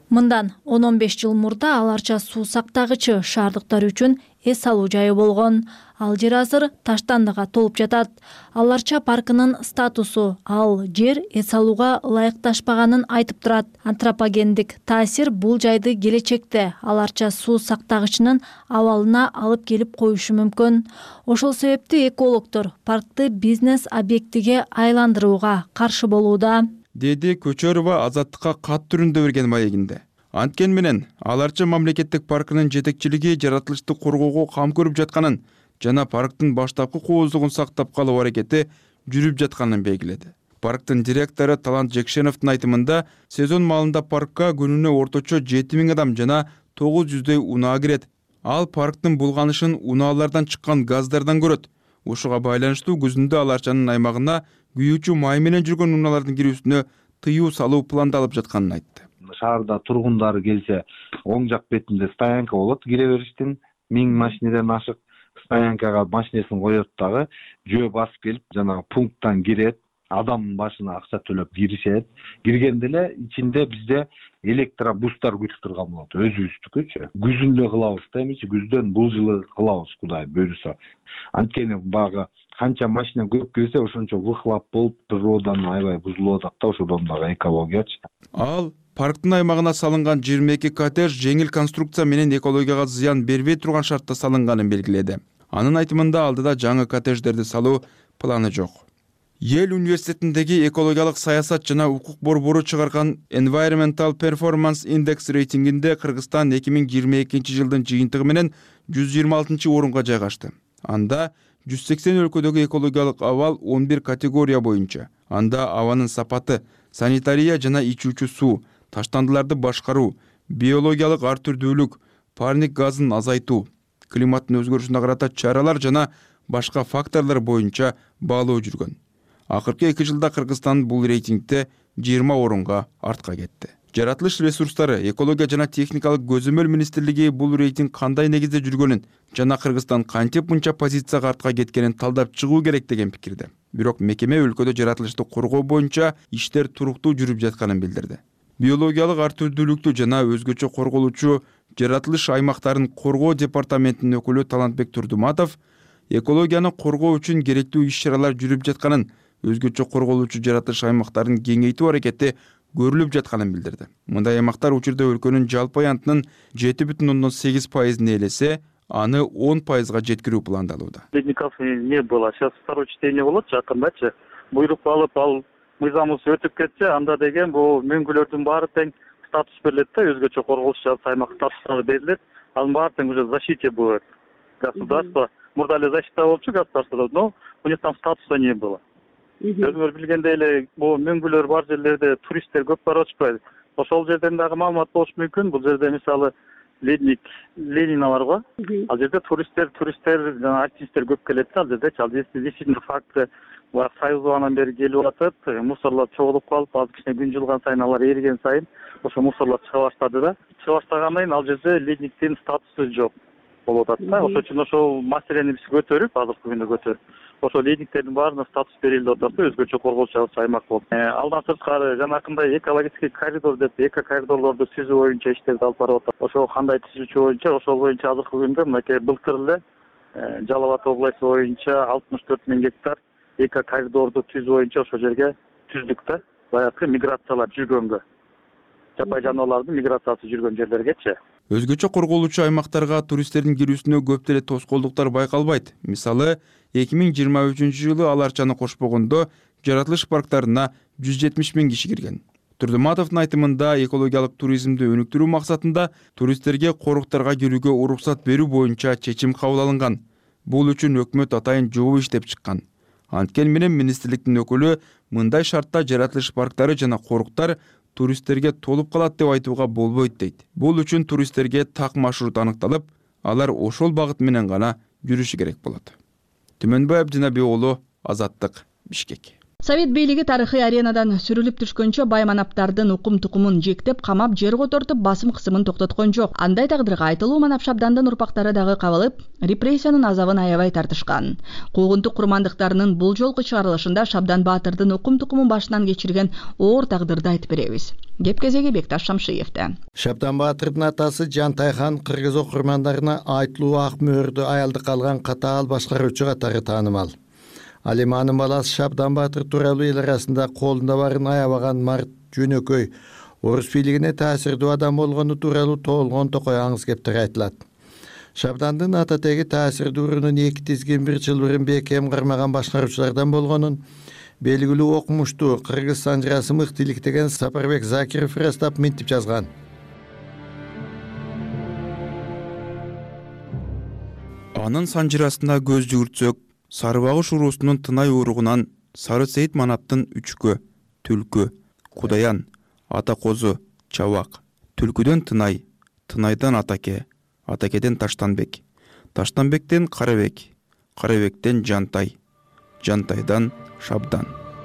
Мындан он он беш жыл мурда аларча суу сактагычы шаардыктар үчүн эс алуу жайы болгон. Ал жер азыр таштандыга толуп жатат. Аларча паркынын статусу ал жер эс алууга ылайыкташпаганын айтып турат. Антропогендик таасир бул жайды келечекте аларча суу сактагычынын абалына алып келип коюшу мүмкүн. Ошол себептүү экологдор паркты бизнес объектиге айландырууга каршы болууда, деди Көчөрова Азаттыкка кат түрүндө берген маегинде. Анткени менен аларча мамлекеттик паркынын жетекчилиги жаратылышты коргоого кам көрүп жатканын жана парктын баштапкы кооздугун сактап калуу аракети жүрүп жатканын белгиледи. Парктын директору Талант Жекшеновдун айтымында сезон маалында паркка күнүнө орточо жети миң адам жана тогуз жүздөй унаа кирет. Ал парктын булганышын унаалардан чыккан газдардан көрөт. Ушуга байланыштуу күзүндө аларчанын аймагына күйүүчү май менен жүргөн унаалардын кирүүсүнө тыюу салуу пландалып жатканын айтты. Шаарда тургундар келсе, оң жак бетинде стоянка болот, кире бериштин миң машинеден ашык стоянкага машинесин коет дагы, жөө басып келип, жанагы пункттан кирет, адамдын башына акча төлөп киришет. Киргенде эле ичинде бизде электробустар күтүп турган болот, өзүбүздүкүчү. Күзүндө кылабыз да эмичи, күздөн бул жылы кылабыз, Кудай буйруса. Анткени багы канча машина көп келсе, ошончо выхлоп болуп, природаны аябай бузулуп атат да, ошодон дагы экологиячы. Ал парктын аймагына салынган жыйырма эки коттедж жеңил конструкция менен экологияга зыян бербей турган шартта салынганын белгиледи. Анын айтымында алдыда жаңы коттедждерди салуу планы жок. Ел университетиндеги экологиялык саясат жана укук борбору чыгарган Environmental Performance Index рейтингинде Кыргызстан эки миң жыйырма экинчи жылдын жыйынтыгы менен жүз жыйырма алтынчы орунга жайгашты. Анда жүз сексен өлкөдөгү экологиялык абал он бир категория боюнча. Анда абанын сапаты, санитария жана ичүүчү суу, таштандыларды башкаруу, биологиялык ар түрдүүлүк, парник газын азайтуу, климаттын өзгөрүшүнө карата чаралар жана башка факторлор боюнча баалоо жүргөн. Акыркы эки жылда Кыргызстан бул рейтингде жыйырма орунга артка кетти. Жаратылыш ресурстары, экология жана техникалык көзөмөл министрлиги бул рейтинг кандай негизде жүргөнүн жана Кыргызстан кантип мынча позицияга артка кеткенин талдап чыгуу керек деген пикирде. Бирок мекеме өлкөдө жаратылышты коргоо боюнча иштер туруктуу жүрүп жатканын билдирди. Биологиялык ар түрдүүлүктү жана өзгөчө корголуучу жаратылыш аймактарын коргоо департаментинин өкүлү Талантбек Турдуматов экологияны коргоо үчүн керектүү иш-чаралар жүрүп жатканын, өзгөчө корголуучу жаратылыш аймактарын кеңейтүү аракети көрүлүп жатканын билдирди. Мындай аймактар учурда өлкөнүн жалпы аянтынын жети бүтүн ондон сегиз пайызын ээлесе, аны он пайызга жеткирүү пландалууда. Ледников не было. Сейчас второе чтение болот жакындачы. Буйрук алып, ал мыйзамыбыз өтүп кетсе, анда деген бул мөңгүлөрдүн баары тең статус берилет да, өзгөчө корголуучу аймак статусу берилет. Анын баары тең уже защите будет. Государство мурда эле защита болчу государстводо, но у них там статуса не было. Өзүңөр билгендей эле, бул мөңгүлөр бар жерлерде туристтер көп барып атышпайбы? Ошол жерден дагы маалымат болуш мүмкүн. Бул жерде мисалы ледник Ленина бар го. Ал жерде туристтер, туристтер жана артисттер көп келет да, ал жерде. Ал жерде действительно факты бар, союзованан бери келип атат, мусорлар чогулуп калып, азыр кичине күн жылган сайын алар эриген сайын ошо мусорлар чыга баштады да. Чыга баштагандан кийин ал жерде ледниктин статусу жок болуп атат да. Ошон үчүн ошол маселени биз көтөрүп, азыркы күндө көтөрүп, ошол ледниктердин баарына статус берилди атат да, өзгөчө корголчу аймак болуп. Алдан сырткары жанакындай экологический коридор деп эко коридорлорду түзүү боюнча иштерди алып барып атат. Ошол кандай түзүүчү боюнча, ошол боюнча азыркы күндө мынакей былтыр эле Жалал Абад областы боюнча алтымыш төрт миң гектар эко коридорду түзүү боюнча ошол жерге түздүк да. Баягы миграциялар жүргөнгө, жапай жаныбарлардын миграциясы жүргөн жерлергечи. Өзгөчө корголуучу аймактарга туристтердин кирүүсүнө көп деле тоскоолдуктар байкалбайт. Мисалы, эки миң жыйырма үчүнчү жылы аларчаны кошпогондо жаратылыш парктарына жүз жетимиш миң киши кирген. Турдуматовдун айтымында экологиялык туризмди өнүктүрүү максатында туристтерге коруктарга кирүүгө уруксат берүү боюнча чечим кабыл алынган. Бул үчүн өкмөт атайын жобо иштеп чыккан. Анткени менен министрликтин өкүлү мындай шартта жаратылыш парктары жана коруктар туристтерге толуп калат деп айтууга болбойт дейт. Бул үчүн туристтерге так маршрут аныкталып, алар ошол багыт менен гана жүрүшү керек болот. Түмөнбай Абдинабий уулу, Азаттык, Бишкек. Совет бийлиги тарыхый аренадан сүрүлүп түшкөнчө бай манаптардын укум тукумун жектеп камап жер котортуп басым кысымын токтоткон жок. Андай тагдырга айтылуу манап Шабдандын урпактары дагы кабылып, репрессиянын азабын аябай тартышкан. Куугунтук курмандыктарынын бул жолку чыгарылышында Шабдан Баатырдын укум тукумун башынан кечирген оор тагдырды айтып беребиз. Кеп кезеги Бекташ Шамшиевде. Шабдан Баатырдын атасы Жантайхан кыргыз окурмандарына айтылуу ак мөөрдү аялды калган катаал башкаруучу катары таанымал. Ал эми анын баласы Шабдан Баатыр тууралуу эл арасында колунда барын аябаган март жөнөкөй орус бийлигине таасирдүү адам болгону тууралуу тоолгон токой аңыз кептер айтылат. Шабдандын ата теги таасирдүүрүнүн эки тизгин бир чылбырын бекем кармаган башкаруучулардан болгонун белгилүү окумуштуу кыргыз санжырасы мыкты иликтеген Сапарбек Закиров ырастап минтип жазган. Анын санжырасына көз жүгүртсөк, Сарыбагыш уруусунун тынай уругунан Сары Сейит манаптын үчкө, түлкү, Кудаян, Атакозу, Чабак, түлкүдөн Тынай, Тынайдан Атаке, Атакеден Таштанбек, Таштанбектен Карабек, Карабектен Жантай, Жантайдан Шабдан.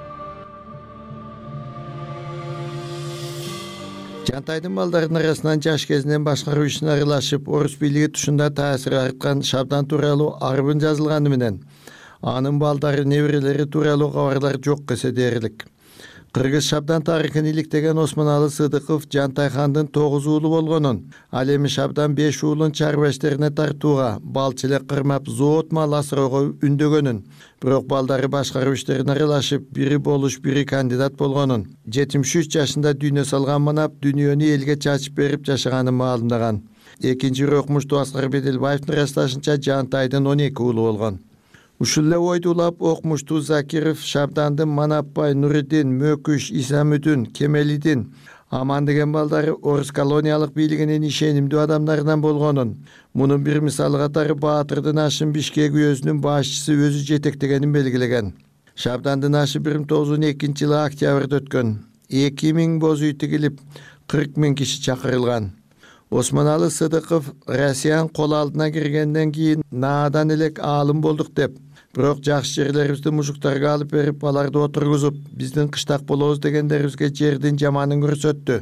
Жантайдын балдарынын арасынан жаш кезинен башкаруу ишине аралашып, орус бийлиги тушунда таасир арткан Шабдан тууралуу арбын жазылганы менен анын балдары, неберелери тууралуу кабарлар жок десе дээрлик. Кыргыз Шабдан тарыхын иликтеген Осмоналы Сыдыков Жантайхандын тогуз уулу болгонун, ал эми Шабдан беш уулун чарба иштерине тартууга, балчы эле кырмап зоот мал асыроого үндөгөнүн, бирок балдары башкаруу иштерине аралашып, бири болуш, бири кандидат болгонун, жетимиш үч жашында дүйнө салган манап дүйнөнү элге чачып берип жашаганын маалымдаган. Экинчи окумуштуу Аскар Беделбаевдин ырасташынча Жантайдын он эки уулу болгон. Ушул эле ойду улап окумуштуу Закиров Шабдандын Манапбай, Нуридин, Мөкүш, Исамүдүн, Кемелидин, Аман деген балдары орус колониялык бийлигинин ишенимдүү адамдарынан болгонун, мунун бир мисалы катары Баатырдын ашын Бишкек уездинин башчысы өзү жетектегенин белгилеген. Шабдандын ашы бир миң тогуз жүз он экинчи жылы октябрда өткөн. эки миң боз үй тигилип, кырк миң киши чакырылган. Осмоналы Сыдыков Россиян кол алдына киргенден кийин наадан элек аалым болдук деп, бирок жакшы жерлерибизди мужуктарга алып берип, аларды отургузуп, биздин кыштак болобуз дегендерибизге жердин жаманын көрсөттү.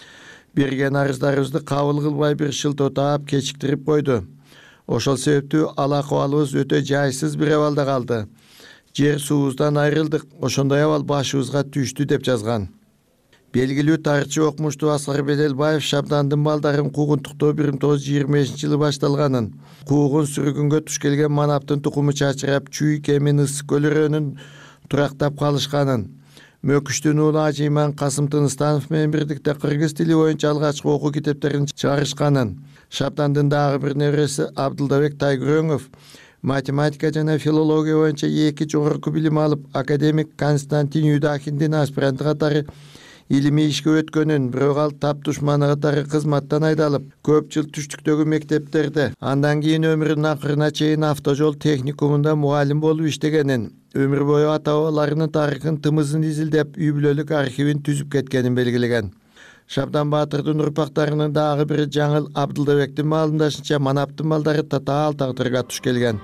Берген арыздарыбызды кабыл кылбай бир шылтотаап кечиктирип койду. Ошол себептүү ал акыбалыбыз өтө жайсыз бир абалда калды. Жер суубуздан айрылдык, ошондой абал башыбызга түштү деп жазган. Белгилүү тарыхчы окумуштуу Аскар Беделбаев Шабдандын балдарын куугунтуктоо бир миң тогуз жүз жыйырма бешинчи жылы башталганын, куугун сүргүнгө туш келген манаптын тукуму чачырап, Чүй, Кемин, Ысык көлүрөнүн турактап калышканын, Мөкүштүн уулу Ажыйман Касым Тыныстанов менен бирдикте кыргыз тили боюнча алгачкы окуу китептерин чыгарышканын, Шабдандын дагы бир небереси Абдылдабек Тайгүрөңов математика жана филология боюнча эки жогорку билим алып, академик Константин Юдахиндин аспиранты катары илимий ишке өткөнүн, бирок ал тап душманы катары кызматтан айдалып, көп жыл түштүктөгү мектептерде, андан кийин өмүрүнүн акырына чейин автожол техникумунда мугалим болуп иштегенин, өмүр бою ата бабаларынын тарыхын тымызын изилдеп, үй бүлөлүк архивин түзүп кеткенин белгилеген. Шабдан Баатырдын урпактарынын дагы бири Жаңыл Абдылдабектин маалымдашынча манаптын балдары татаал тагдырга туш келген.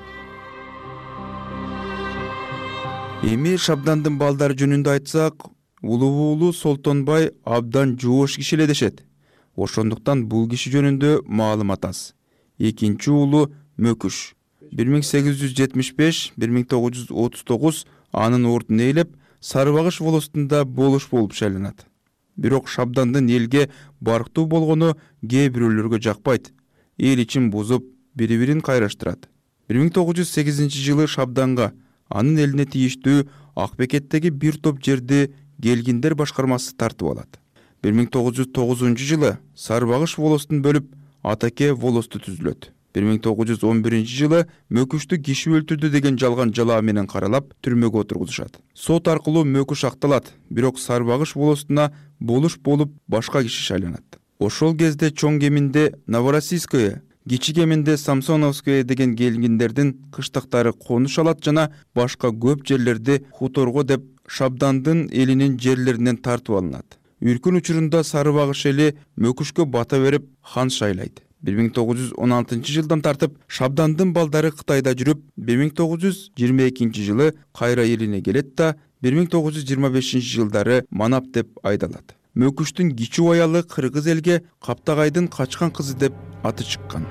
Эми Шабдандын балдары жөнүндө айтсак, улуу уулу Солтонбай абдан жоош киши эле дешет. Ошондуктан бул киши жөнүндө маалымат аз. Экинчи уулу Мөкүш бир миң сегиз жүз жетимиш беш — бир миң тогуз жүз отуз тогуз анын ордун ээлеп, Сарыбагыш волостунда болуш болуп шайланат. Бирок Шабдандын элге барктуу болгону кээ бирөөлөргө жакпайт. Эл ичин бузуп, бири-бирин кайраштырат. бир миң тогуз жүз сегизинчи жылы Шабданга анын элине тийиштүү Акбекеттеги бир топ жерди Келгиндер башкармасы тартып алат. бир миң тогуз жүз тогузунчу жылы Сарыбагыш волостун бөлүп, Атаке волосту түзүлөт. бир миң тогуз жүз он биринчи жылы Мөкүштү киши өлтүрдү деген жалган жалаа менен каралап, түрмөгө отургузушат. Сот аркылуу Мөкүш акталат, бирок Сарыбагыш волостуна болуш болуп башка киши шайланат. Ошол кезде чоң кеминде Новороссийское, кичи кеминде Самсоновское деген келгиндердин кыштактары конуш алат жана башка көп жерлерди хуторго деп Шабдандын элинин жерлеринен тартып алынат. Үркүн учурунда Сарыбагыш эли Мөкүшкө бата берип хан шайлайт. бир миң тогуз жүз он алтынчы жылдан тартып Шабдандын балдары Кытайда жүрүп, бир миң тогуз жүз жыйырма экинчи жылы кайра элине келет да бир миң тогуз жүз жыйырма бешинчи жылдары манап деп айдалат. Мөкүштүн кичүү аялы кыргыз элге Каптагайдын качкан кызы деп аты чыккан.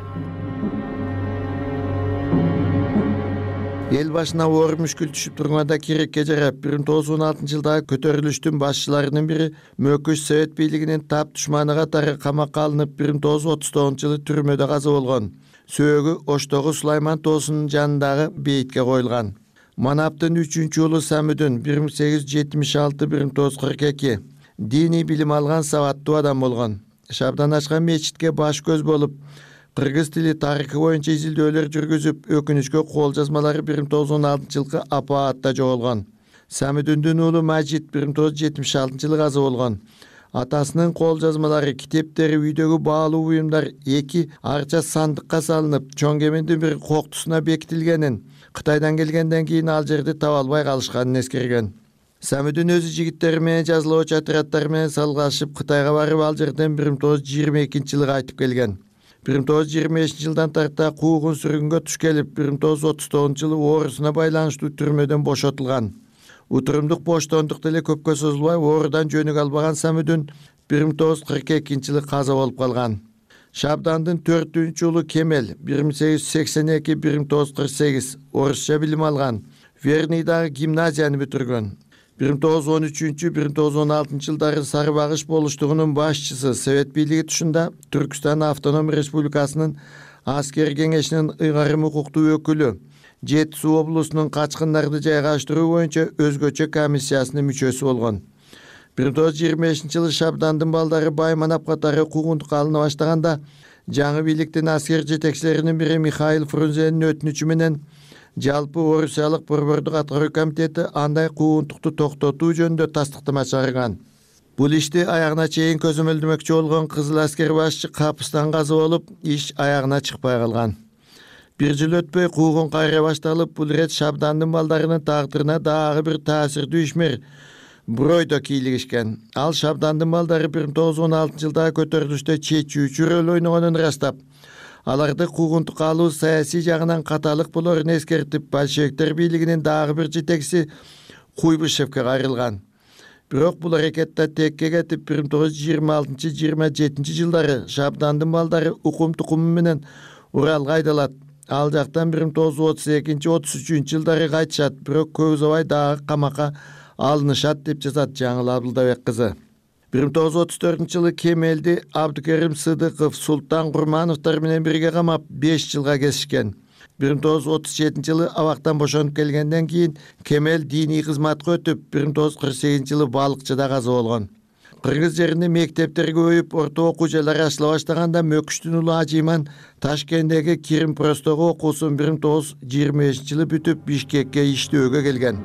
Эл башына оор мүшкүл түшүп турганда керекке жарап бир миң тогуз жүз он алтынчы жылдагы көтөрүлүштүн башчыларынын бири Мөкүш Совет бийлигинин тап душманы катары камакка алынып бир миң тогуз жүз отуз тогузунчу жылы түрмөдө каза болгон. Сөөгү Оштогу Сулайман тоосунун жанындагы бейитке коюлган. Манаптын үчүнчү уулу Самүдүн бир миң сегиз жүз жетимиш алты — бир миң тогуз жүз кырк эки диний билим алган сабаттуу адам болгон. Шабдан ачкан мечитке баш көз болуп, кыргыз тили тарыхы боюнча изилдөөлөр жүргүзүп, өкүнүчкө кол жазмалары бир миң тогуз жүз он алтынчы жылкы апаатта жоголгон. Самүдүндүн уулу Мажит бир миң тогуз жүз жетимиш алтынчы жылы каза болгон. Атасынын кол жазмалары, китептери, үйдөгү баалуу буюмдар эки арча сандыкка салынып, чоң кемендин бир коктусуна бекитилгенин, Кытайдан келгенден кийин ал жерди таба албай калышканын эскерген. Самүдүн өзү жигиттери менен жазалоочу отрядтар менен салгылашып Кытайга барып, ал жерден бир миң тогуз жүз жыйырма экинчи жылы кайтып келген. бир миң тогуз жүз жыйырма бешинчи жылдан тарта куугун сүргүнгө туш келип, бир миң тогуз жүз отуз тогузунчу жылы оорусуна байланыштуу түрмөдөн бошотулган. Утурумдук боштондук деле көпкө созулбай, оорудан жөнүк албаган Самүдүн бир миң тогуз жүз кырк экинчи жылы каза болуп калган. Шабдандын төртүнчү уулу Кемел бир миң сегиз жүз сексен эки — бир миң тогуз жүз кырк сегиз орусча билим алган, Верныйдагы гимназияны бүтүргөн. бир миң тогуз жүз он үчүнчү — бир миң тогуз жүз он алтынчы жылдары Сары багыш болуштугунун башчысы, Совет бийлиги тушунда Түркүстан автоном республикасынын аскер кеңешинин ыйгарым укуктуу өкүлү, Жети Суу облусунун качкындарды жайгаштыруу боюнча өзгөчө комиссиясынын мүчөсү болгон. бир миң тогуз жүз жыйырма бешинчи жылы Шабдандын балдары Байманап катары куугунтукка алына баштаганда, жаңы бийликтин аскер жетекчилеринин бири Михаил Фрунзенин өтүнүчү менен жалпы Орусиялык борбордук аткаруу комитети андай куугунтукту токтотуу жөнүндө тастыктама чыгарган. Бул ишти аягына чейин көзөмөлдөмөкчү болгон кызыл аскер башчы капыстан каза болуп, иш аягына чыкпай калган. Бир жыл өтпөй куугун кайра башталып, бул ирет Шабдандын балдарынын тагдырына дагы бир таасирдүү ишмер Бройдо кийлигишкен. Ал Шабдандын балдары бир миң тогуз жүз он алтынчы жылдагы көтөрүлүштө чечүүчү роль ойногонун ырастап, аларды куугунтукка алуу саясий жагынан каталык болорун эскертип, большевиктер бийлигинин дагы бир жетекчиси Куйбышевке кайрылган. Бирок бул аракетте текке кетип, бир миң тогуз жүз жыйырма алтынчы — жыйырма жетинчи жылдары Шабдандын балдары укум тукуму менен Уралга айдалат. Ал жактан бир миң тогуз жүз отуз экинчи — отуз үчүнчү жылдары кайтышат, бирок көп узабай дагы камакка алынышат деп жазат Жаңыл Абдылдабек кызы. бир миң тогуз жүз отуз төртүнчү жылы Кемелди Абдыкерим Сыдыков, Султан Курмановтар менен бирге камап беш жылга кесишкен. бир миң тогуз жүз отуз жетинчи жылы абактан бошонуп келгенден кийин Кемел диний кызматка өтүп, бир миң тогуз жүз кырк сегизинчи жылы Балыкчыда каза болгон. Кыргыз жеринде мектептер көбөйүп, орто окуу жайлары ачыла баштаганда Мөкүштүн уулу Ажиман Ташкенттеги Киринпростогу окуусун бир миң тогуз жүз жыйырма бешинчи жылы бүтүп, Бишкекке иштөөгө келген.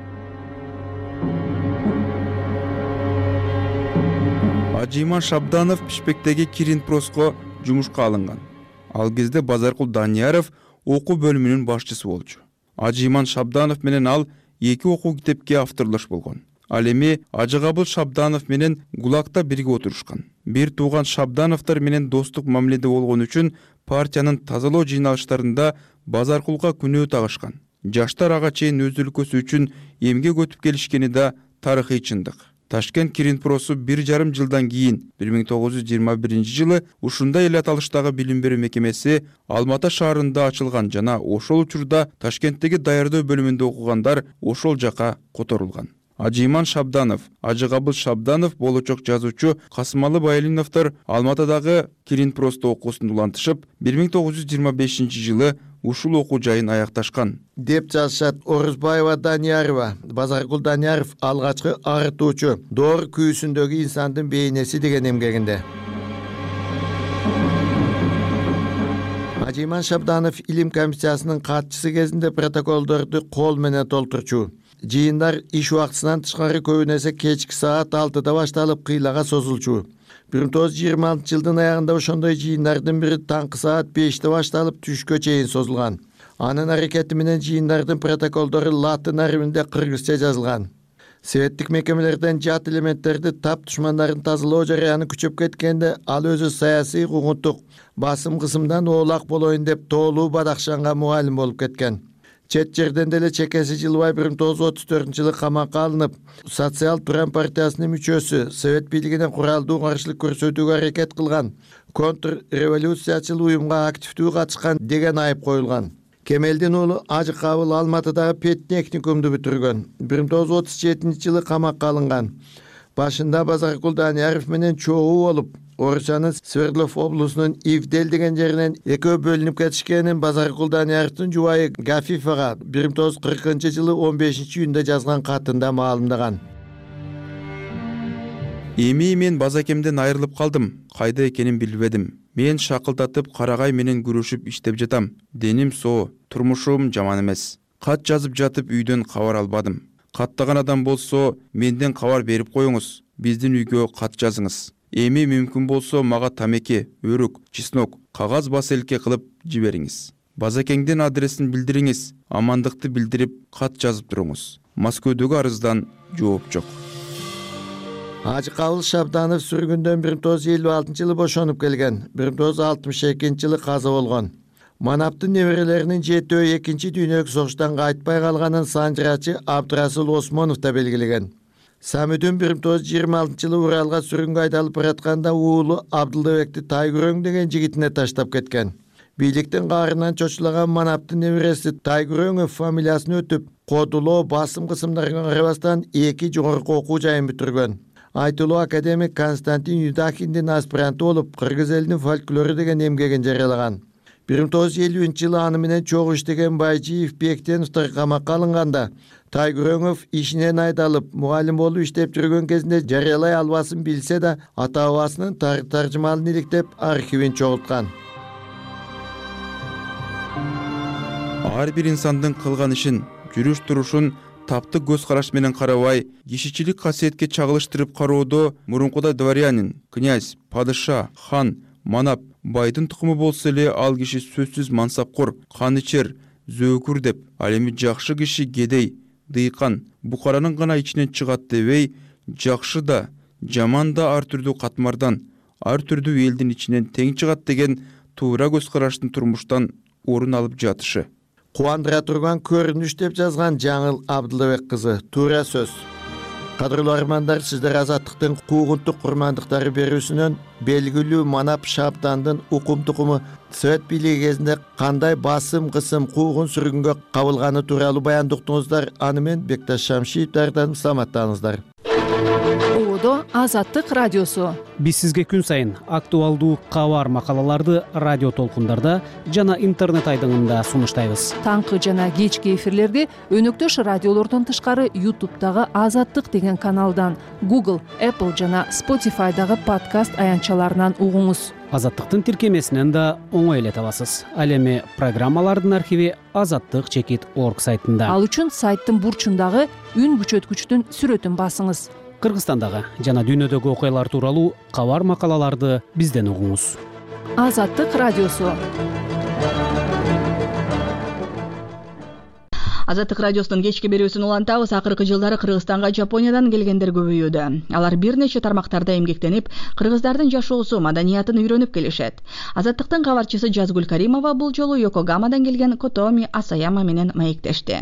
Ажиман Шабданов Бишкектеги Киринпроско жумушка алынган. Ал кезде Базаркул Данияров окуу бөлүмүнүн башчысы болчу. Ажиман Шабданов менен ал эки окуу китепке авторлош болгон. Ал эми Ажыгабыл Шабданов менен Гулагта бирге отурушкан. Бир тууган Шабдановдор менен достук мамиледе болгон үчүн партиянын тазалоо жыйналыштарында Базаркулга күнөө тагышкан. Жаштар ага чейин өз өлкөсү үчүн эмгек өтүп келишкени да тарыхый чындык. Ташкент Киринпросу бир жарым жылдан кийин бир миң тогуз жүз жыйырма биринчи жылы ушундай эле аталыштагы билим берүү мекемеси Алматы шаарында ачылган жана ошол учурда Ташкенттеги даярдоо бөлүмүндө окугандар ошол жака которулган. Ажиман Шабданов, Ажыгабыл Шабданов, болочок жазуучу Касымалы Байлиновдор Алматыдагы Киринпросто окуусун улантышып, бир миң тогуз жүз жыйырма бешинчи жылы ушул окуу жайын аякташкан деп жазышат Орусбаева Даниярова. Базаркул Данияров алгачкы арытуучу Доор күйүүсүндөгү инсандын бейнеси деген эмгегинде. Ажиман Шабданов илим комиссиясынын катчысы кезинде протоколдорду кол менен толтурчу. Жыйындар иш убактысынан тышкары көбүн эсе кечки саат алтыда башталып кыйлага созулчу. бир миң тогуз жүз жыйырма алтынчы жылдын аягында ошондой жыйындардын бири таңкы саат беште башталып түшкө чейин созулган. Анын аракети менен жыйындардын протоколдору латын арабинде кыргызча жазылган. Советтик мекемелерден жат элементтерди тап душмандарын тазалоо жарыяны күчөп кеткенде ал өзү саясий куугунтук басым кысымдан оолак болоюн деп тоолуу Бадахшанга мугалим болуп кеткен. чет жерден деле чекеси жылбай бир миң тогуз жүз отуз төртүнчү жылы камакка алынып, Социал Туран партиясынын мүчөсү, Совет бийлигине куралдуу каршылык көрсөтүүгө аракет кылган, контрреволюциячыл уюмга активдүү катышкан деген айып коюлган. Кемелдин уулу Ажы Кабыл Алматыдагы педтехникумду бүтүргөн. бир миң тогуз жүз отуз жетинчи жылы камакка алынган. Башында Базаркул Данияров менен чогуу болуп, Орусиянын Свердлов облусунун Ивдел деген жеринен экөө бөлүнүп кетишкенин Базаркул Данияровдун жубайы Гафифага бир миң тогуз жүз кыркынчы жылы он бешинчи июнда жазган катында маалымдаган. Эми мен базакемден айрылып калдым, кайда экенин билбедим. Мен шакылдатып карагай менен күрөшүп иштеп жатам. Деним соо, турмушум жаман эмес. Кат жазып жатып үйдөн кабар албадым. Каттаган адам болсо менден кабар берип коюңуз. Биздин үйгө кат жазыңыз. Эми мүмкүн болсо мага тамеке, өрүк, чеснок, кагаз баселке кылып жибериңиз. Базакеңдин адресин билдириңиз. Амандыкты билдирип кат жазып туруңуз. Москвадагы арыздан жооп жок. Ажы Кабыл Шабданов сүргүндөн бир миң тогуз жүз элүү алтынчы жылы бошонуп келген, бир миң тогуз жүз алтымыш экинчи жылы каза болгон. Манаптын неберелеринин жетөө экинчи дүйнөлүк согуштан кайтпай калганын санжырачы Абдырасыл Осмонов да белгилеген. Самүдүн бир миң тогуз жүз жыйырма алтынчы жылы Уралга сүргүнгө айдалып баратканда уулу Абдылбекти Тайгүрөң деген жигитине таштап кеткен. Бийликтин каарынан чочулаган Манаптын небереси Тайгүрөңов фамилиясын өтүп, кодулоо, басым кысымдарга карабастан эки жогорку окуу жайын бүтүргөн. Айтылуу академик Константин Юдахиндин аспиранты болуп, кыргыз элинин фольклору деген эмгегин жарыялаган. бир миң тогуз жүз элүүнчү жылы аны менен чогуу иштеген Байжиев Бектеновдор камакка алынганда, Тайгүрөңов ишинен айдалып, мугалим болуп иштеп жүргөн кезинде жарыялай албасын билсе да, ата-бабасынын таржымалын иликтеп архивин чогулткан. Ар бир инсандын кылган ишин, жүрүш-турушун таптык көз караш менен карабай, кишичилик касиетке чагылыштырып кароодо мурункуда дворянин, князь, падыша, хан, манап, байдын тукуму болсо эле ал киши сөзсүз мансапкор, канычер, зөөкүр деп, ал эми жакшы киши кедей, дыйкан, букаранын гана ичинен чыгат дебей, жакшы да, жаман да ар түрдүү катмардан, ар түрдүү элдин ичинен тең чыгат деген туура көз караштын турмуштан орун алып жатышы. Кубандыра турган көрүнүш деп жазган Жаңыл Абдылбек кызы. Туура сөз. Кадырлуу армандар, сиздер азаттыктын куугунтук курмандыктары берүүсүнөн белгилүү Манап Шабдандын укум тукуму Совет бийлиги кезинде кандай басым, кысым, куугун сүргүнгө кабылганы тууралуу баяндуктуңуздар. Аны мен Бекташ Шамшиевдерден саламаттаңыздар. Оодо Азаттык радиосу. Биз сизге күн сайын актуалдуу кабар макалаларды радио толкундарда жана интернет айдыңында сунуштайбыз. Таңкы жана кечки эфирлерди өнөктөш радиолордон тышкары YouTube'дагы Азаттык деген каналдан, Google, Apple жана Spotify'дагы подкаст аянтчаларынан угуңуз. Азаттыктын тиркемесинен да оңой эле табасыз. Ал эми программалардын архиви азаттык чекит точка орг сайтында. Ал үчүн сайттын бурчундагы үн күчөткүчтүн сүрөтүн басыңыз. Кыргызстандагы жана дүйнөдөгү окуялар тууралуу кабар макалаларды бизден угуңуз. Азаттык радиосу. Азаттык радиосунун кечки берүүсүн улантабыз. Акыркы жылдары Кыргызстанга Жапониядан келгендер көбөйүүдө. Алар бир нече тармактарда эмгектенип, кыргыздардын жашоосу, маданиятын үйрөнүп келишет. Азаттыктын кабарчысы Жазгүл Каримова бул жолу Йокогамадан келген Котоми Асаяма менен маектешти.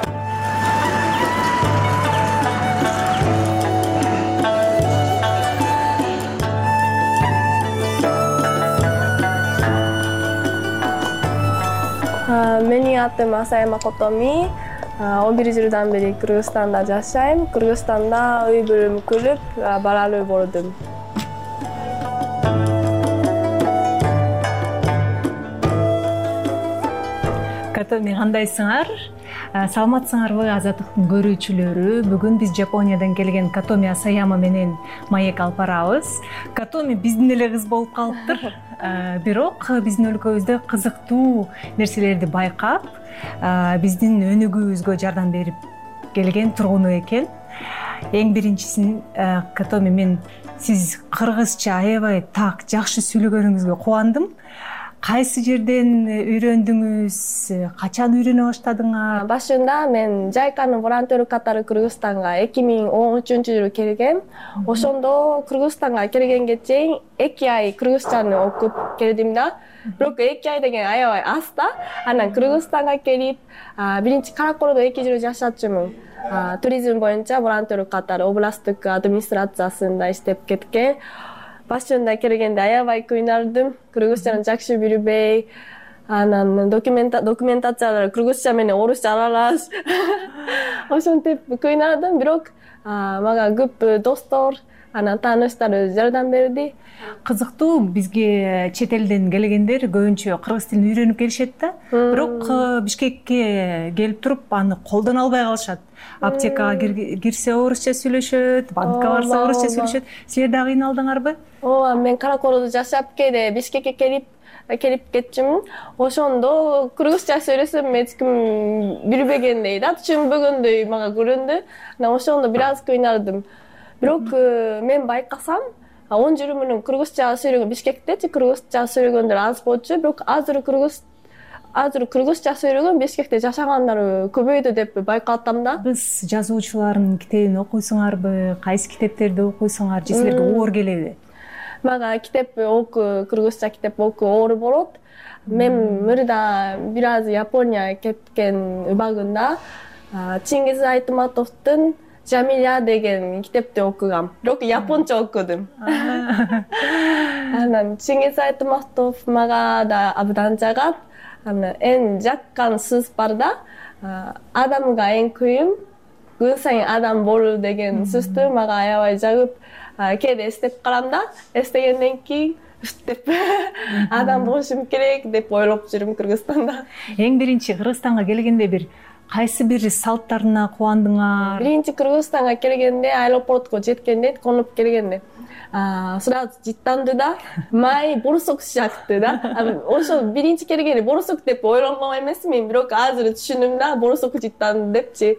Менин атым Асаяма Котоми. он бир жылдан бери Кыргызстанда жашайм. Кыргызстанда үй бүлөм көрүп, балалуу болдум. Котоми, кандайсыңар? Саламатсыңарбы Азаттыктын көрүүчүлөрү? Бүгүн биз Жапониядан келген Котоми Асаяма менен маек алып барабыз. Котоми биздин эле кыз болуп калыптыр. Бирок биздин өлкөбүздө кызыктуу нерселерди байкап, биздин өнүгүүбүзгө жардам берип келген тургуну экен. Эң биринчисин, Котоми, мен сиз кыргызча аябай так жакшы сүйлөгөнүңүзгө кубандым. кайсы жерден үйрөндүңүз, качан үйрөнө баштадыңар? Башында мен жайканын волонтер катары Кыргызстанга эки миң он үчүнчү жылы келгем. Ошондо Кыргызстанга келгенге чейин эки ай кыргызчаны окуп келдим да. Бирок эки ай деген аябай аз да. Анан Кыргызстанга келип, биринчи Каракордо эки жыл жашачумун. Туризм боюнча волонтер катары областтык администрациясында иштеп кеткен. Башында келгенде аябай кыйнардым. Кыргызчаны жакшы билбей, анан документациялар кыргызча менен орусча аралаш. Ошентип кыйнардым, бирок мага көп достор, анан тааныштар жардам берди. Кызыктуу, бизге чет элден келгендер көбүнчө кыргыз тилин үйрөнүп келишет да. Бирок Бишкекке келип туруп аны колдоно албай калышат. Аптекага кирсе орусча сүйлөшөт, банкка барса орусча сүйлөшөт. Силер дагы кыйналдыңарбы? Ооба, мен Каракордо жашап кээде Бишкекке келип келип кетчүмүн. Ошондо кыргызча сүйлөсөм эч ким билбегендей да, түшүнбөгөндөй мага көрүндү. Ошондо бир аз кыйнардым. Бирок мен байкасам, он жыл мурун кыргызча сүйлөгөн Бишкектечи кыргызча сүйлөгөндөр аз болчу, бирок азыр кыргыз азыр кыргызча сүйлөгөн Бишкекте жашагандар көбөйдү деп байкатам да. Кыргыз жазуучулардын китебин окуйсуңарбы? Кайсы китептерди окуйсуңар? Же силерге оор келеби? Мага китеп окуу, кыргызча китеп окуу оор болот. Мен мурда бир аз Япония кеткен убагында Чингиз Айтматовдун Жамиля деген китепти окугам. Бирок японча окудум. Анан Чингиз Айтматов мага да абдан жагат. Анан эң жаккан сөз бар да. Адамга эң күйүм күн сайын адам болуу деген сөздү мага аябай жагып, кээде эстеп карам да. Эстегенден кийин деп адам болушум керек деп ойлоп жүрүм Кыргызстанда. Эң биринчи Кыргызстанга келгенде бир кайсы бир салттарына кубандыңар? Биринчи Кыргызстанга келгенде, аэропортко жеткенде, конуп келгенде сразу жыттанды да, май борсук сыяктуу да. Ошо биринчи келгенде борсук деп ойлонгон эмесмин, бирок азыр түшүндүм да, борсук жыттанды депчи.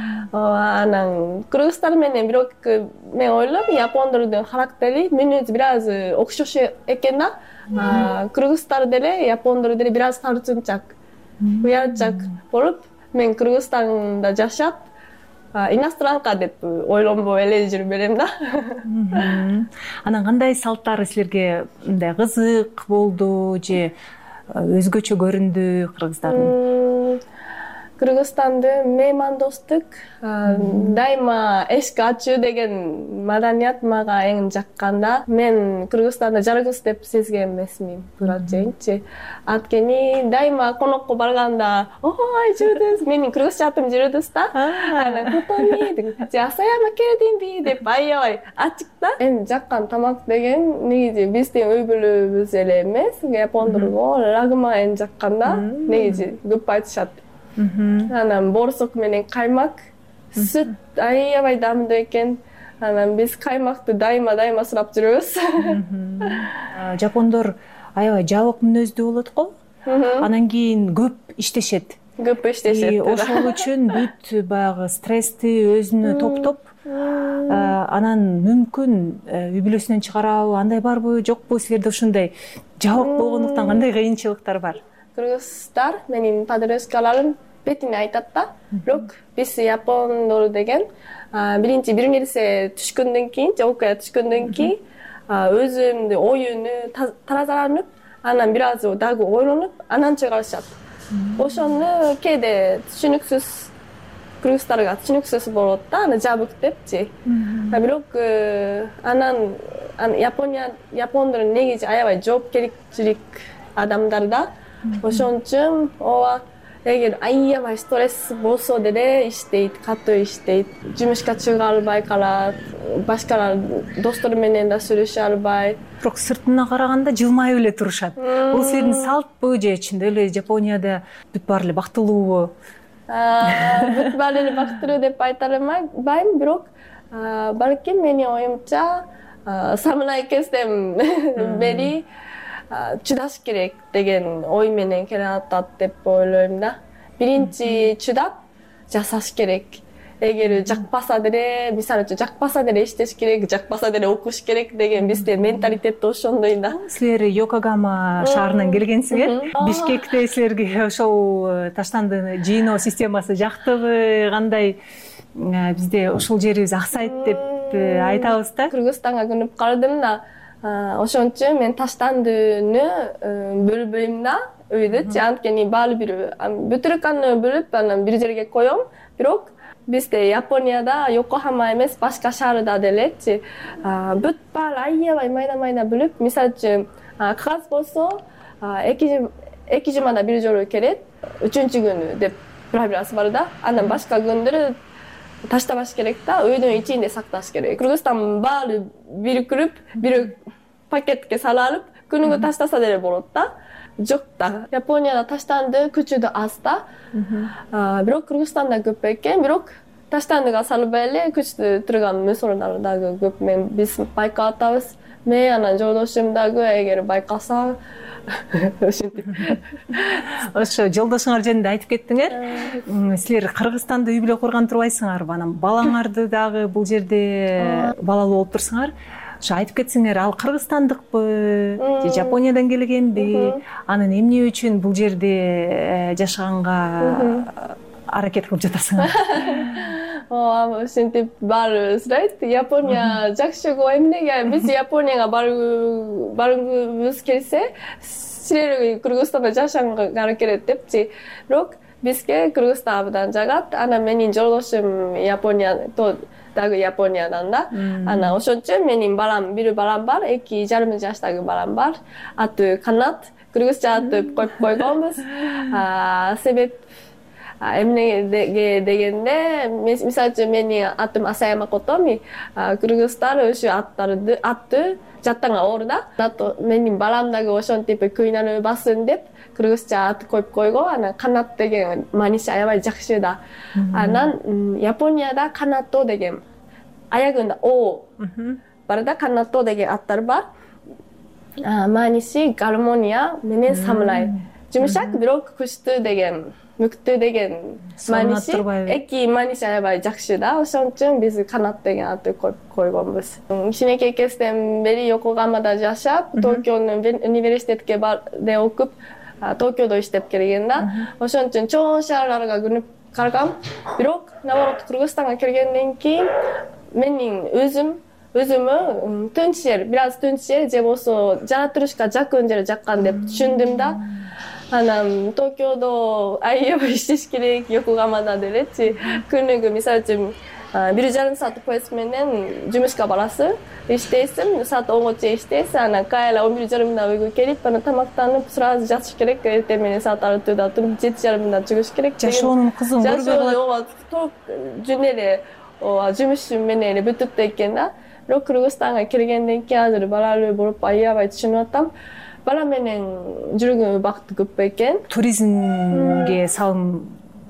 Анан Кыргызстан менен бирок мен ойлойм, япондордун характери мүнөзү бир аз окшош экен да. Кыргыздар деле, япондор деле бир аз тартынчак, уярчак болуп, мен Кыргызстанда жашап, иностранка деп ойлонбой эле жүрүп берем да. Анан кандай салттары силерге мындай кызык болду же өзгөчө көрүндү кыргыздардын? Кыргызстанды меймандостук, дайыма эшик ачуу деген маданият мага эң жаккан да. Мен Кыргызстанда жалгыз деп сезген эмесмин буга чейинчи. Анткени дайыма конокко барганда, ой, жүрдүс, менин кыргызча атым жүрдүс да. Анан Котоми деп, же Саяма келдиңби деп аябай ачык да. Эң жаккан тамак деген негизи биздин үй бүлөбүз эле эмес, япондорго лагма эң жаккан да. Негизи көп айтышат. Анан борсук менен каймак, сүт аябай даамдуу экен. Анан биз каймакты дайыма дайыма сурап жүрөбүз. Жапондор аябай жабык мүнөздүү болот го. Анан кийин көп иштешет. Көп иштешет. Ошол үчүн бүт баягы стрессти өзүнө топтоп, анан мүмкүн үй бүлөсүнөн чыгарабы, андай барбы, жокпу? Силерде ушундай жабык болгондуктан кандай кыйынчылыктар бар? Кыргыздар менин подружкаларым бетине айтат да. Бирок биз япондор деген биринчи бир нерсе түшкөндөн кийин, же окуя түшкөндөн кийин өзүмдү оюну таразаланып, анан бир аз дагы ойлонуп, анан чыгарышат. Ошону кээде түшүнүксүз кыргыздарга түшүнүксүз болот да, аны жабык депчи. Бирок анан Япония япондор негизи аябай жоопкерчилик адамдар да. Ошон үчүн ооба, эгер аябай стресс болсо деле иштейт, катуу иштейт. Жумушка чыга албай калат, башкалар достору менен да сүйлөшө албай. Бирок сыртына караганда жылмайып эле турушат. Бул силердин салтпы же чындап эле Жапонияда бүт баары эле бактылуубу? Бүт баары эле бактылуу деп айта албайм, бирок балким менин оюмча самурай кезден бери чыдаш керек деген ой менен келе атат деп ойлойм да. Биринчи чыдап жасаш керек. эгер жакпаса деле мисалы үчүн жакпаса деле иштеш керек, жакпаса деле окуш керек деген бизде менталитет ошондой да. Силер Йокогама шаарынан келгенсиңер. Бишкекте силерге ошол таштанды жыйноо системасы жактыбы, кандай? Бизде ушул жерибиз аксайт деп айтабыз да. Кыргызстанга күнүп калдым да. Ошон үчүн мен таштандыны бөлбөйм да өйдө. Анткени баары бир бүтүрүканы бөлүп анан бир жерге коем. Бирок бизде Японияда Йокохама эмес башка шаарда делечи бүт баары аябай майда майда бөлүп, мисалы үчүн кагаз болсо эки жумада бир жолу келет, үчүнчү күнү деп правиласы бар да. Анан башка күндөрү таштабаш керек да, өйдүн ичинде сакташ керек. Кыргызстан баары бирикирип, бир пакетке салып, күнүгө таштаса деле болот да. Жок да. Японияда таштанды күчү да аз да. Бирок Кыргызстанда көп экен, бирок таштандыга салбай эле күчтүү турган мусорлор дагы көп. Мен биз байкап атабыз. Мен анан жолдошум дагы эгер байкаса ошентип. Ошо жолдошуңар жөнүндө айтып кеттиңер. Силер Кыргызстанды үй бүлө курган турбайсыңарбы? Анан балаңарды дагы бул жерде балалуу болуп турсуңар. Ошо айтып кетсеңер, ал кыргызстандыкпы, же Жапониядан келгенби? Анан эмне үчүн бул жерде жашаганга аракет кылып жатасыңар? Ооба, ошентип баары сурайт. Япония жакшы го, эмнеге биз Японияга баргыбыз келсе, силер Кыргызстанда жашагыңар керек депчи. Бирок бизге Кыргызстан абдан жагат. Анан менин жолдошум Япония дагы Япониядан да. Анан ошон үчүн менин балам, бир балам бар, эки жарым жаштагы балам бар. Аты Канат, кыргызча аты коюп койгонбуз. Себеп эмнеге дегенде, мисалы үчүн менин атым Асаяма Котоми, кыргыздар ошо аттарды атты жаттан оор да. Менин балам дагы ошентип кыйналбасын деп кыргызча ат коюп койгон. Анан Канат деген мааниси аябай жакшы да. Анан Японияда Канато деген аягында о бар да, Канато деген аттар бар. Мааниси гармония менен самурай. Жумшак бирок күчтүү деген, мүктүү деген мааниси, эки мааниси аябай жакшы да. Ошон үчүн биз Канат деген атты коюп койгонбуз. Кичинекей кезден бери Йокогамада жашап, Токионун университетке барде окуп, Токиодо иштеп келген да. Ошон үчүн чоң шаарларга күнүп калгам. Бирок наоборот Кыргызстанга келгенден кийин менин өзүм өзүмө тынч жер, бир аз тынч жер же болсо жаратылышка жакын жер жаккан деп түшүндүм да. Анан Токиодо аябай иштеш керек, Йокогамада делечи. Күнүгө мисалы үчүн бир жарым саат поезд менен жумушка барасың, иштейсиң, саат онго чейин иштейсиң, анан кайра он бир жарымда үйгө келип, анан тамактанып, сразу жатыш керек. Эртең менен саат алтыда туруп, жети жарымда чыгыш керек. Жашоонун кызыгын көрбөй калат. Ооба, жүн эле жумуш менен эле бүтүп экен да. Бирок Кыргызстанга келгенден кийин азыр балалуу болуп аябай түшүнүп атам. Бала менен жүргөн убакыт көп экен. Туризмге салым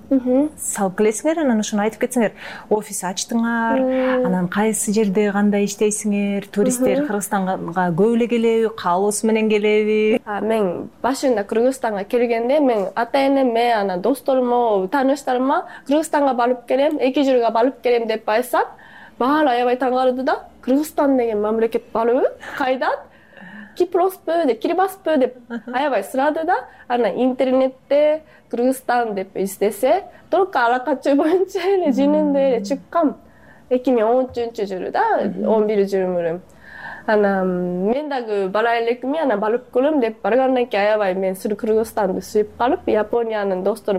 салып келесиңер, анан ошону айтып кетсеңер. Офис ачтыңар, анан кайсы жерде кандай иштейсиңер? Туристтер Кыргызстанга көп эле келеби, каалоосу менен келеби? Мен башында Кыргызстанга келгенде мен ата-энеме, анан досторума, тааныштарыма Кыргызстанга барып келем, эки жылга барып келем деп айтсам, баары аябай таң калды да. Кыргызстан деген мамлекет барбы? Кайдан? Кипроспу деп, Кирибаспы деп аябай сурады да. Анан интернетте Кыргызстан деп издесе, только ала качуу боюнча эле жөнүндө эле чыккам. эки миң он үчүнчү жылы да, он бир жылы. Анан мен дагы бара элекми, анан барып келем деп баргандан кийин аябай мен Кыргызстанды сүйүп калып, Япониянын досторум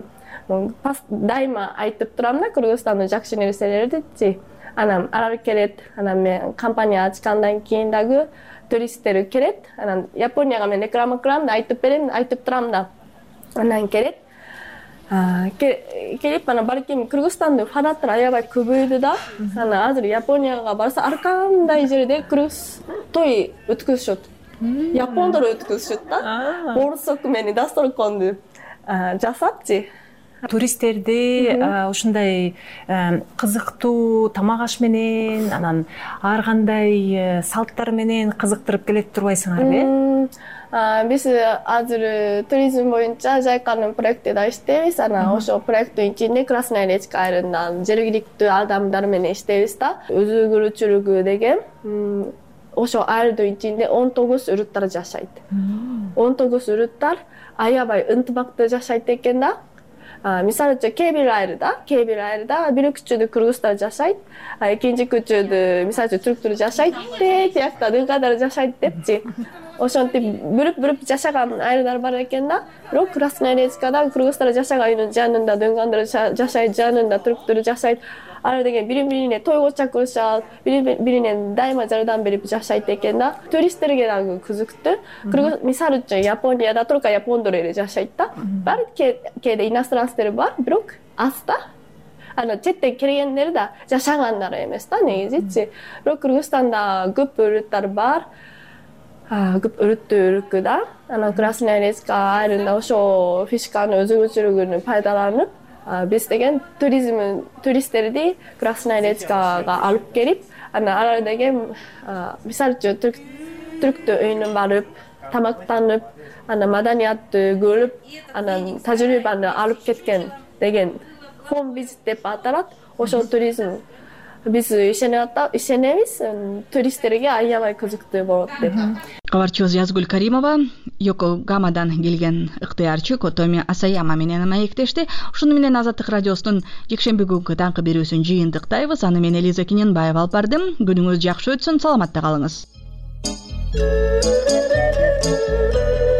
дайыма айтып турам да, Кыргызстандын жакшы нерселерди. Анан алар келет, анан мен компания ачкандан кийин дагы туристтер келет. Анан Японияга мен реклама кылам да, айтып берем, айтып турам да. Анан келет. Келип, анан балким Кыргызстанды фанаттар аябай көбөйдү да. Анан азыр Японияга барса, ар кандай жерде кыргыз той өткөзүшөт. Япондор өткөзүшөт да. Орусок менен дасторконду жасапчы. Туристтерди ушундай кызыктуу тамак аш менен, анан ар кандай салттар менен кызыктырып келет турбайсыңарбы? биз азыр туризм боюнча жайканын проектиде иштейбиз. Анан ошол проекттин ичинде Красная речка айылынан жергиликтүү адамдар менен иштейбиз да. Өзгөрүүчүлүгү деген ошо айылдын ичинде он тогуз үрүттар жашайт. он тогуз үрүттар аябай ынтымактуу жашайт экен да. Мисалы үчүн кээ бир айылда, кээ бир айылда бир күчөдө кыргыздар жашайт, экинчи күчөдө мисалы үчүн түрктөр жашайт, тиякта дыйкадар жашайт депчи. Ошентип бүрүп-бүрүп жашаган айылдар бар экен да. Бирок Красная речкада кыргыздар жашаган жанында дыйкандар жашайт, жанында түрктөр жашайт. Алар деген бири-бирине тойго чакырышат, бири-бирине дайыма жардам берип жашайт экен да. Туристтерге дагы кызыктуу. Кыргыз мисалы үчүн Японияда только япондор эле жашайт да. Бар кээде иностранцтер бар, бирок аз да. Ана четтен келгендер да жашагандар эмес да негизичи. Бирок Кыргызстанда көп өрүттөр бар. Көп өрүттүү өрүккү да. Анан Красная речка айылында ошо фишканын өзгөчөлүгүн пайдаланып, биз деген туризм туристтерди Красная речкага алып келип, анан алар деген мисалы үчүн түрктүү өйүнө барып, тамактанып, анан маданиятты көрүп, анан тажрыйбаны алып кеткен деген home visit деп аталат. Ошол туризм биз ишенебиз, туристтерге аябай кызыктуу болот деп. Кабарчыбыз Жазгүл Каримова Йокогамадан келген ыктыярчы Котоми Асаяма менен маектешти. Ушуну менен Азаттык радиосунун жекшемби күнгү таңкы берүүсүн жыйынтыктайбыз. Аны мен Элиза Кененбаева алып бардым. Күнүңүз жакшы өтсүн, саламатта калыңыз.